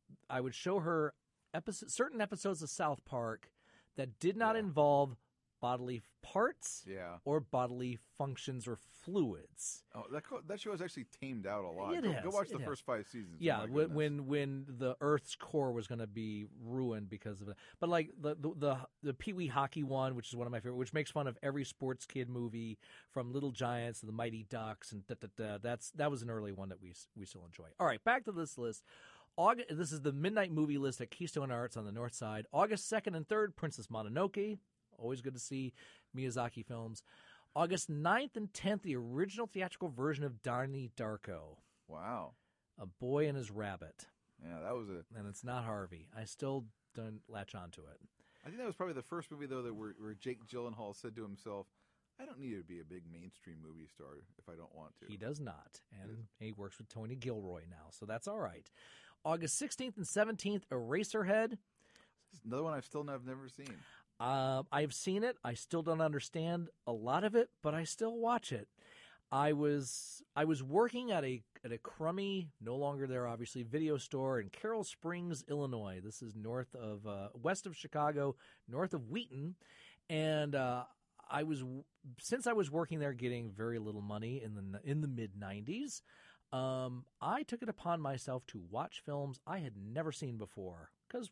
I would show her episode, certain episodes of South Park that did not Yeah. involve bodily parts Yeah. or bodily functions or fluids. Oh, that co- that show has actually tamed out a lot. It go, has, go watch it the has. first five seasons. Yeah, Oh, my when, goodness. when when the Earth's core was going to be ruined because of it. But like the the the, the Pee Wee hockey one, which is one of my favorite, which makes fun of every sports kid movie from Little Giants to the Mighty Ducks and da, da, da. That's that was an early one that we we still enjoy. All right, back to this list. August, this is the midnight movie list at Keystone Arts on the north side. August second and third, Princess Mononoke. Always good to see Miyazaki films. August ninth and tenth, the original theatrical version of Donnie Darko. Wow. A Boy and His Rabbit. Yeah, that was a. And it's not Harvey. I still don't latch onto it. I think that was probably the first movie though that where, where Jake Gyllenhaal said to himself, "I don't need to be a big mainstream movie star if I don't want to." He does not. And he works with Tony Gilroy now, so that's all right. August sixteenth and seventeenth, Eraserhead. It's another one I've still have never seen. Uh, I've seen it. I still don't understand a lot of it, but I still watch it. I was I was working at a at a crummy, no longer there obviously, video store in Carroll Springs, Illinois. This is north of uh, west of Chicago, north of Wheaton, and uh, I was since I was working there, getting very little money in the in the mid nineties. Um, I took it upon myself to watch films I had never seen before because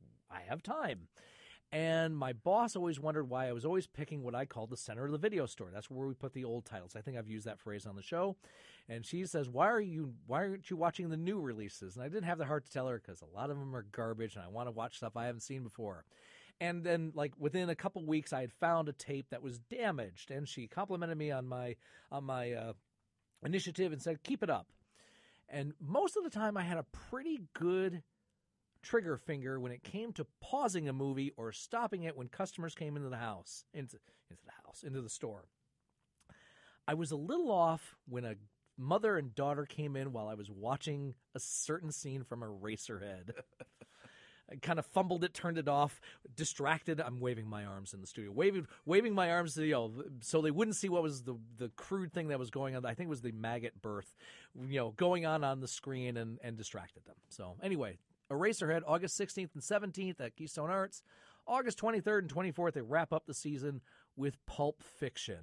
I have time. And my boss always wondered why I was always picking what I called the center of the video store. That's where we put the old titles. I think I've used that phrase on the show. And she says, "Why are you? Why aren't you watching the new releases?" And I didn't have the heart to tell her because a lot of them are garbage, and I want to watch stuff I haven't seen before. And then, like within a couple weeks, I had found a tape that was damaged, and she complimented me on my on my uh, initiative and said, "Keep it up." And most of the time, I had a pretty good trigger finger when it came to pausing a movie or stopping it when customers came into the house, into into the house, into the store. I was a little off when a mother and daughter came in while I was watching a certain scene from Eraserhead. I kind of fumbled it, turned it off, distracted. I'm waving my arms in the studio, waving waving my arms, you know, so they wouldn't see what was the the crude thing that was going on. I think it was the maggot birth, you know, going on on the screen and and distracted them. So anyway. Eraserhead, August sixteenth and seventeenth at Keystone Arts. August twenty-third and twenty-fourth, they wrap up the season with Pulp Fiction.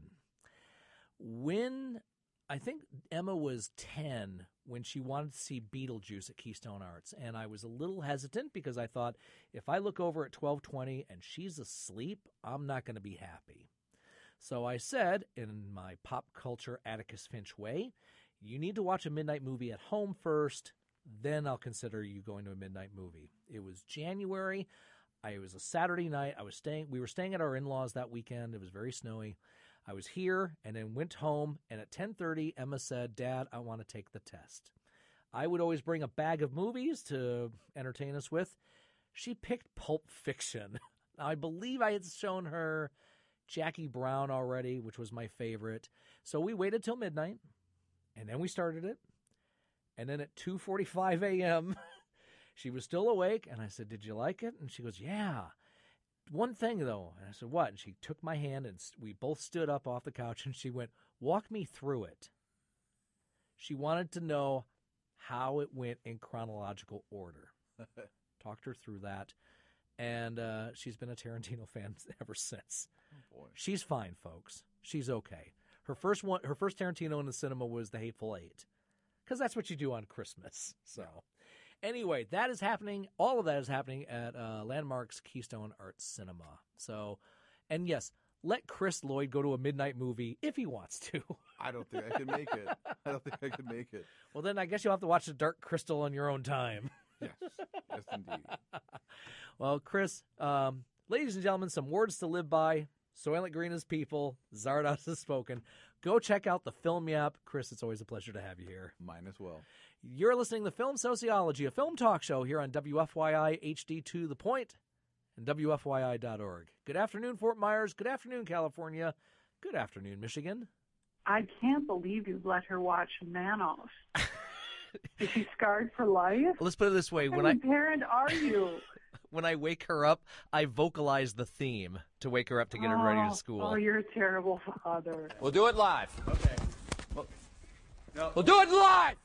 When, I think Emma was ten when she wanted to see Beetlejuice at Keystone Arts, and I was a little hesitant because I thought, if I look over at twelve twenty and she's asleep, I'm not going to be happy. So I said, in my pop culture Atticus Finch way, you need to watch a midnight movie at home first, then I'll consider you going to a midnight movie. It was January. I, it was a Saturday night. I was staying. We were staying at our in-laws that weekend. It was very snowy. I was here and then went home. And at ten thirty, Emma said, "Dad, I want to take the test." I would always bring a bag of movies to entertain us with. She picked Pulp Fiction. I believe I had shown her Jackie Brown already, which was my favorite. So we waited till midnight, and then we started it. And then at two forty-five a.m., she was still awake, and I said, "Did you like it?" And she goes, "Yeah. One thing, though." And I said, "What?" And she took my hand, and we both stood up off the couch, and she went, "Walk me through it." She wanted to know how it went in chronological order. Talked her through that. and uh, she's been a Tarantino fan ever since. Oh, boy. She's fine, folks. She's okay. Her first one, her first Tarantino in the cinema was The Hateful Eight, because that's what you do on Christmas. So, anyway, that is happening. All of that is happening at uh, Landmark's Keystone Arts Cinema. So, and yes, let Chris Lloyd go to a midnight movie if he wants to. I don't think I could make it. I don't think I could make it. Well, then I guess you'll have to watch The Dark Crystal on your own time. Yes, yes, indeed. Well, Chris, um, ladies and gentlemen, some words to live by. Soylent Green is people. Zardoz has spoken. Go check out the Film Yap. Chris, it's always a pleasure to have you here. Mine as well. You're listening to Film Sociology, a film talk show here on W F Y I H D to the Point and W F Y I dot org. Good afternoon, Fort Myers. Good afternoon, California. Good afternoon, Michigan. I can't believe you've let her watch Manos. Is she scarred for life? Let's put it this way: what when kind I of parent are you? when I wake her up, I vocalize the theme to wake her up to get her ready Oh, to school. Oh, you're a terrible father. We'll do it live. Okay. We'll do it live.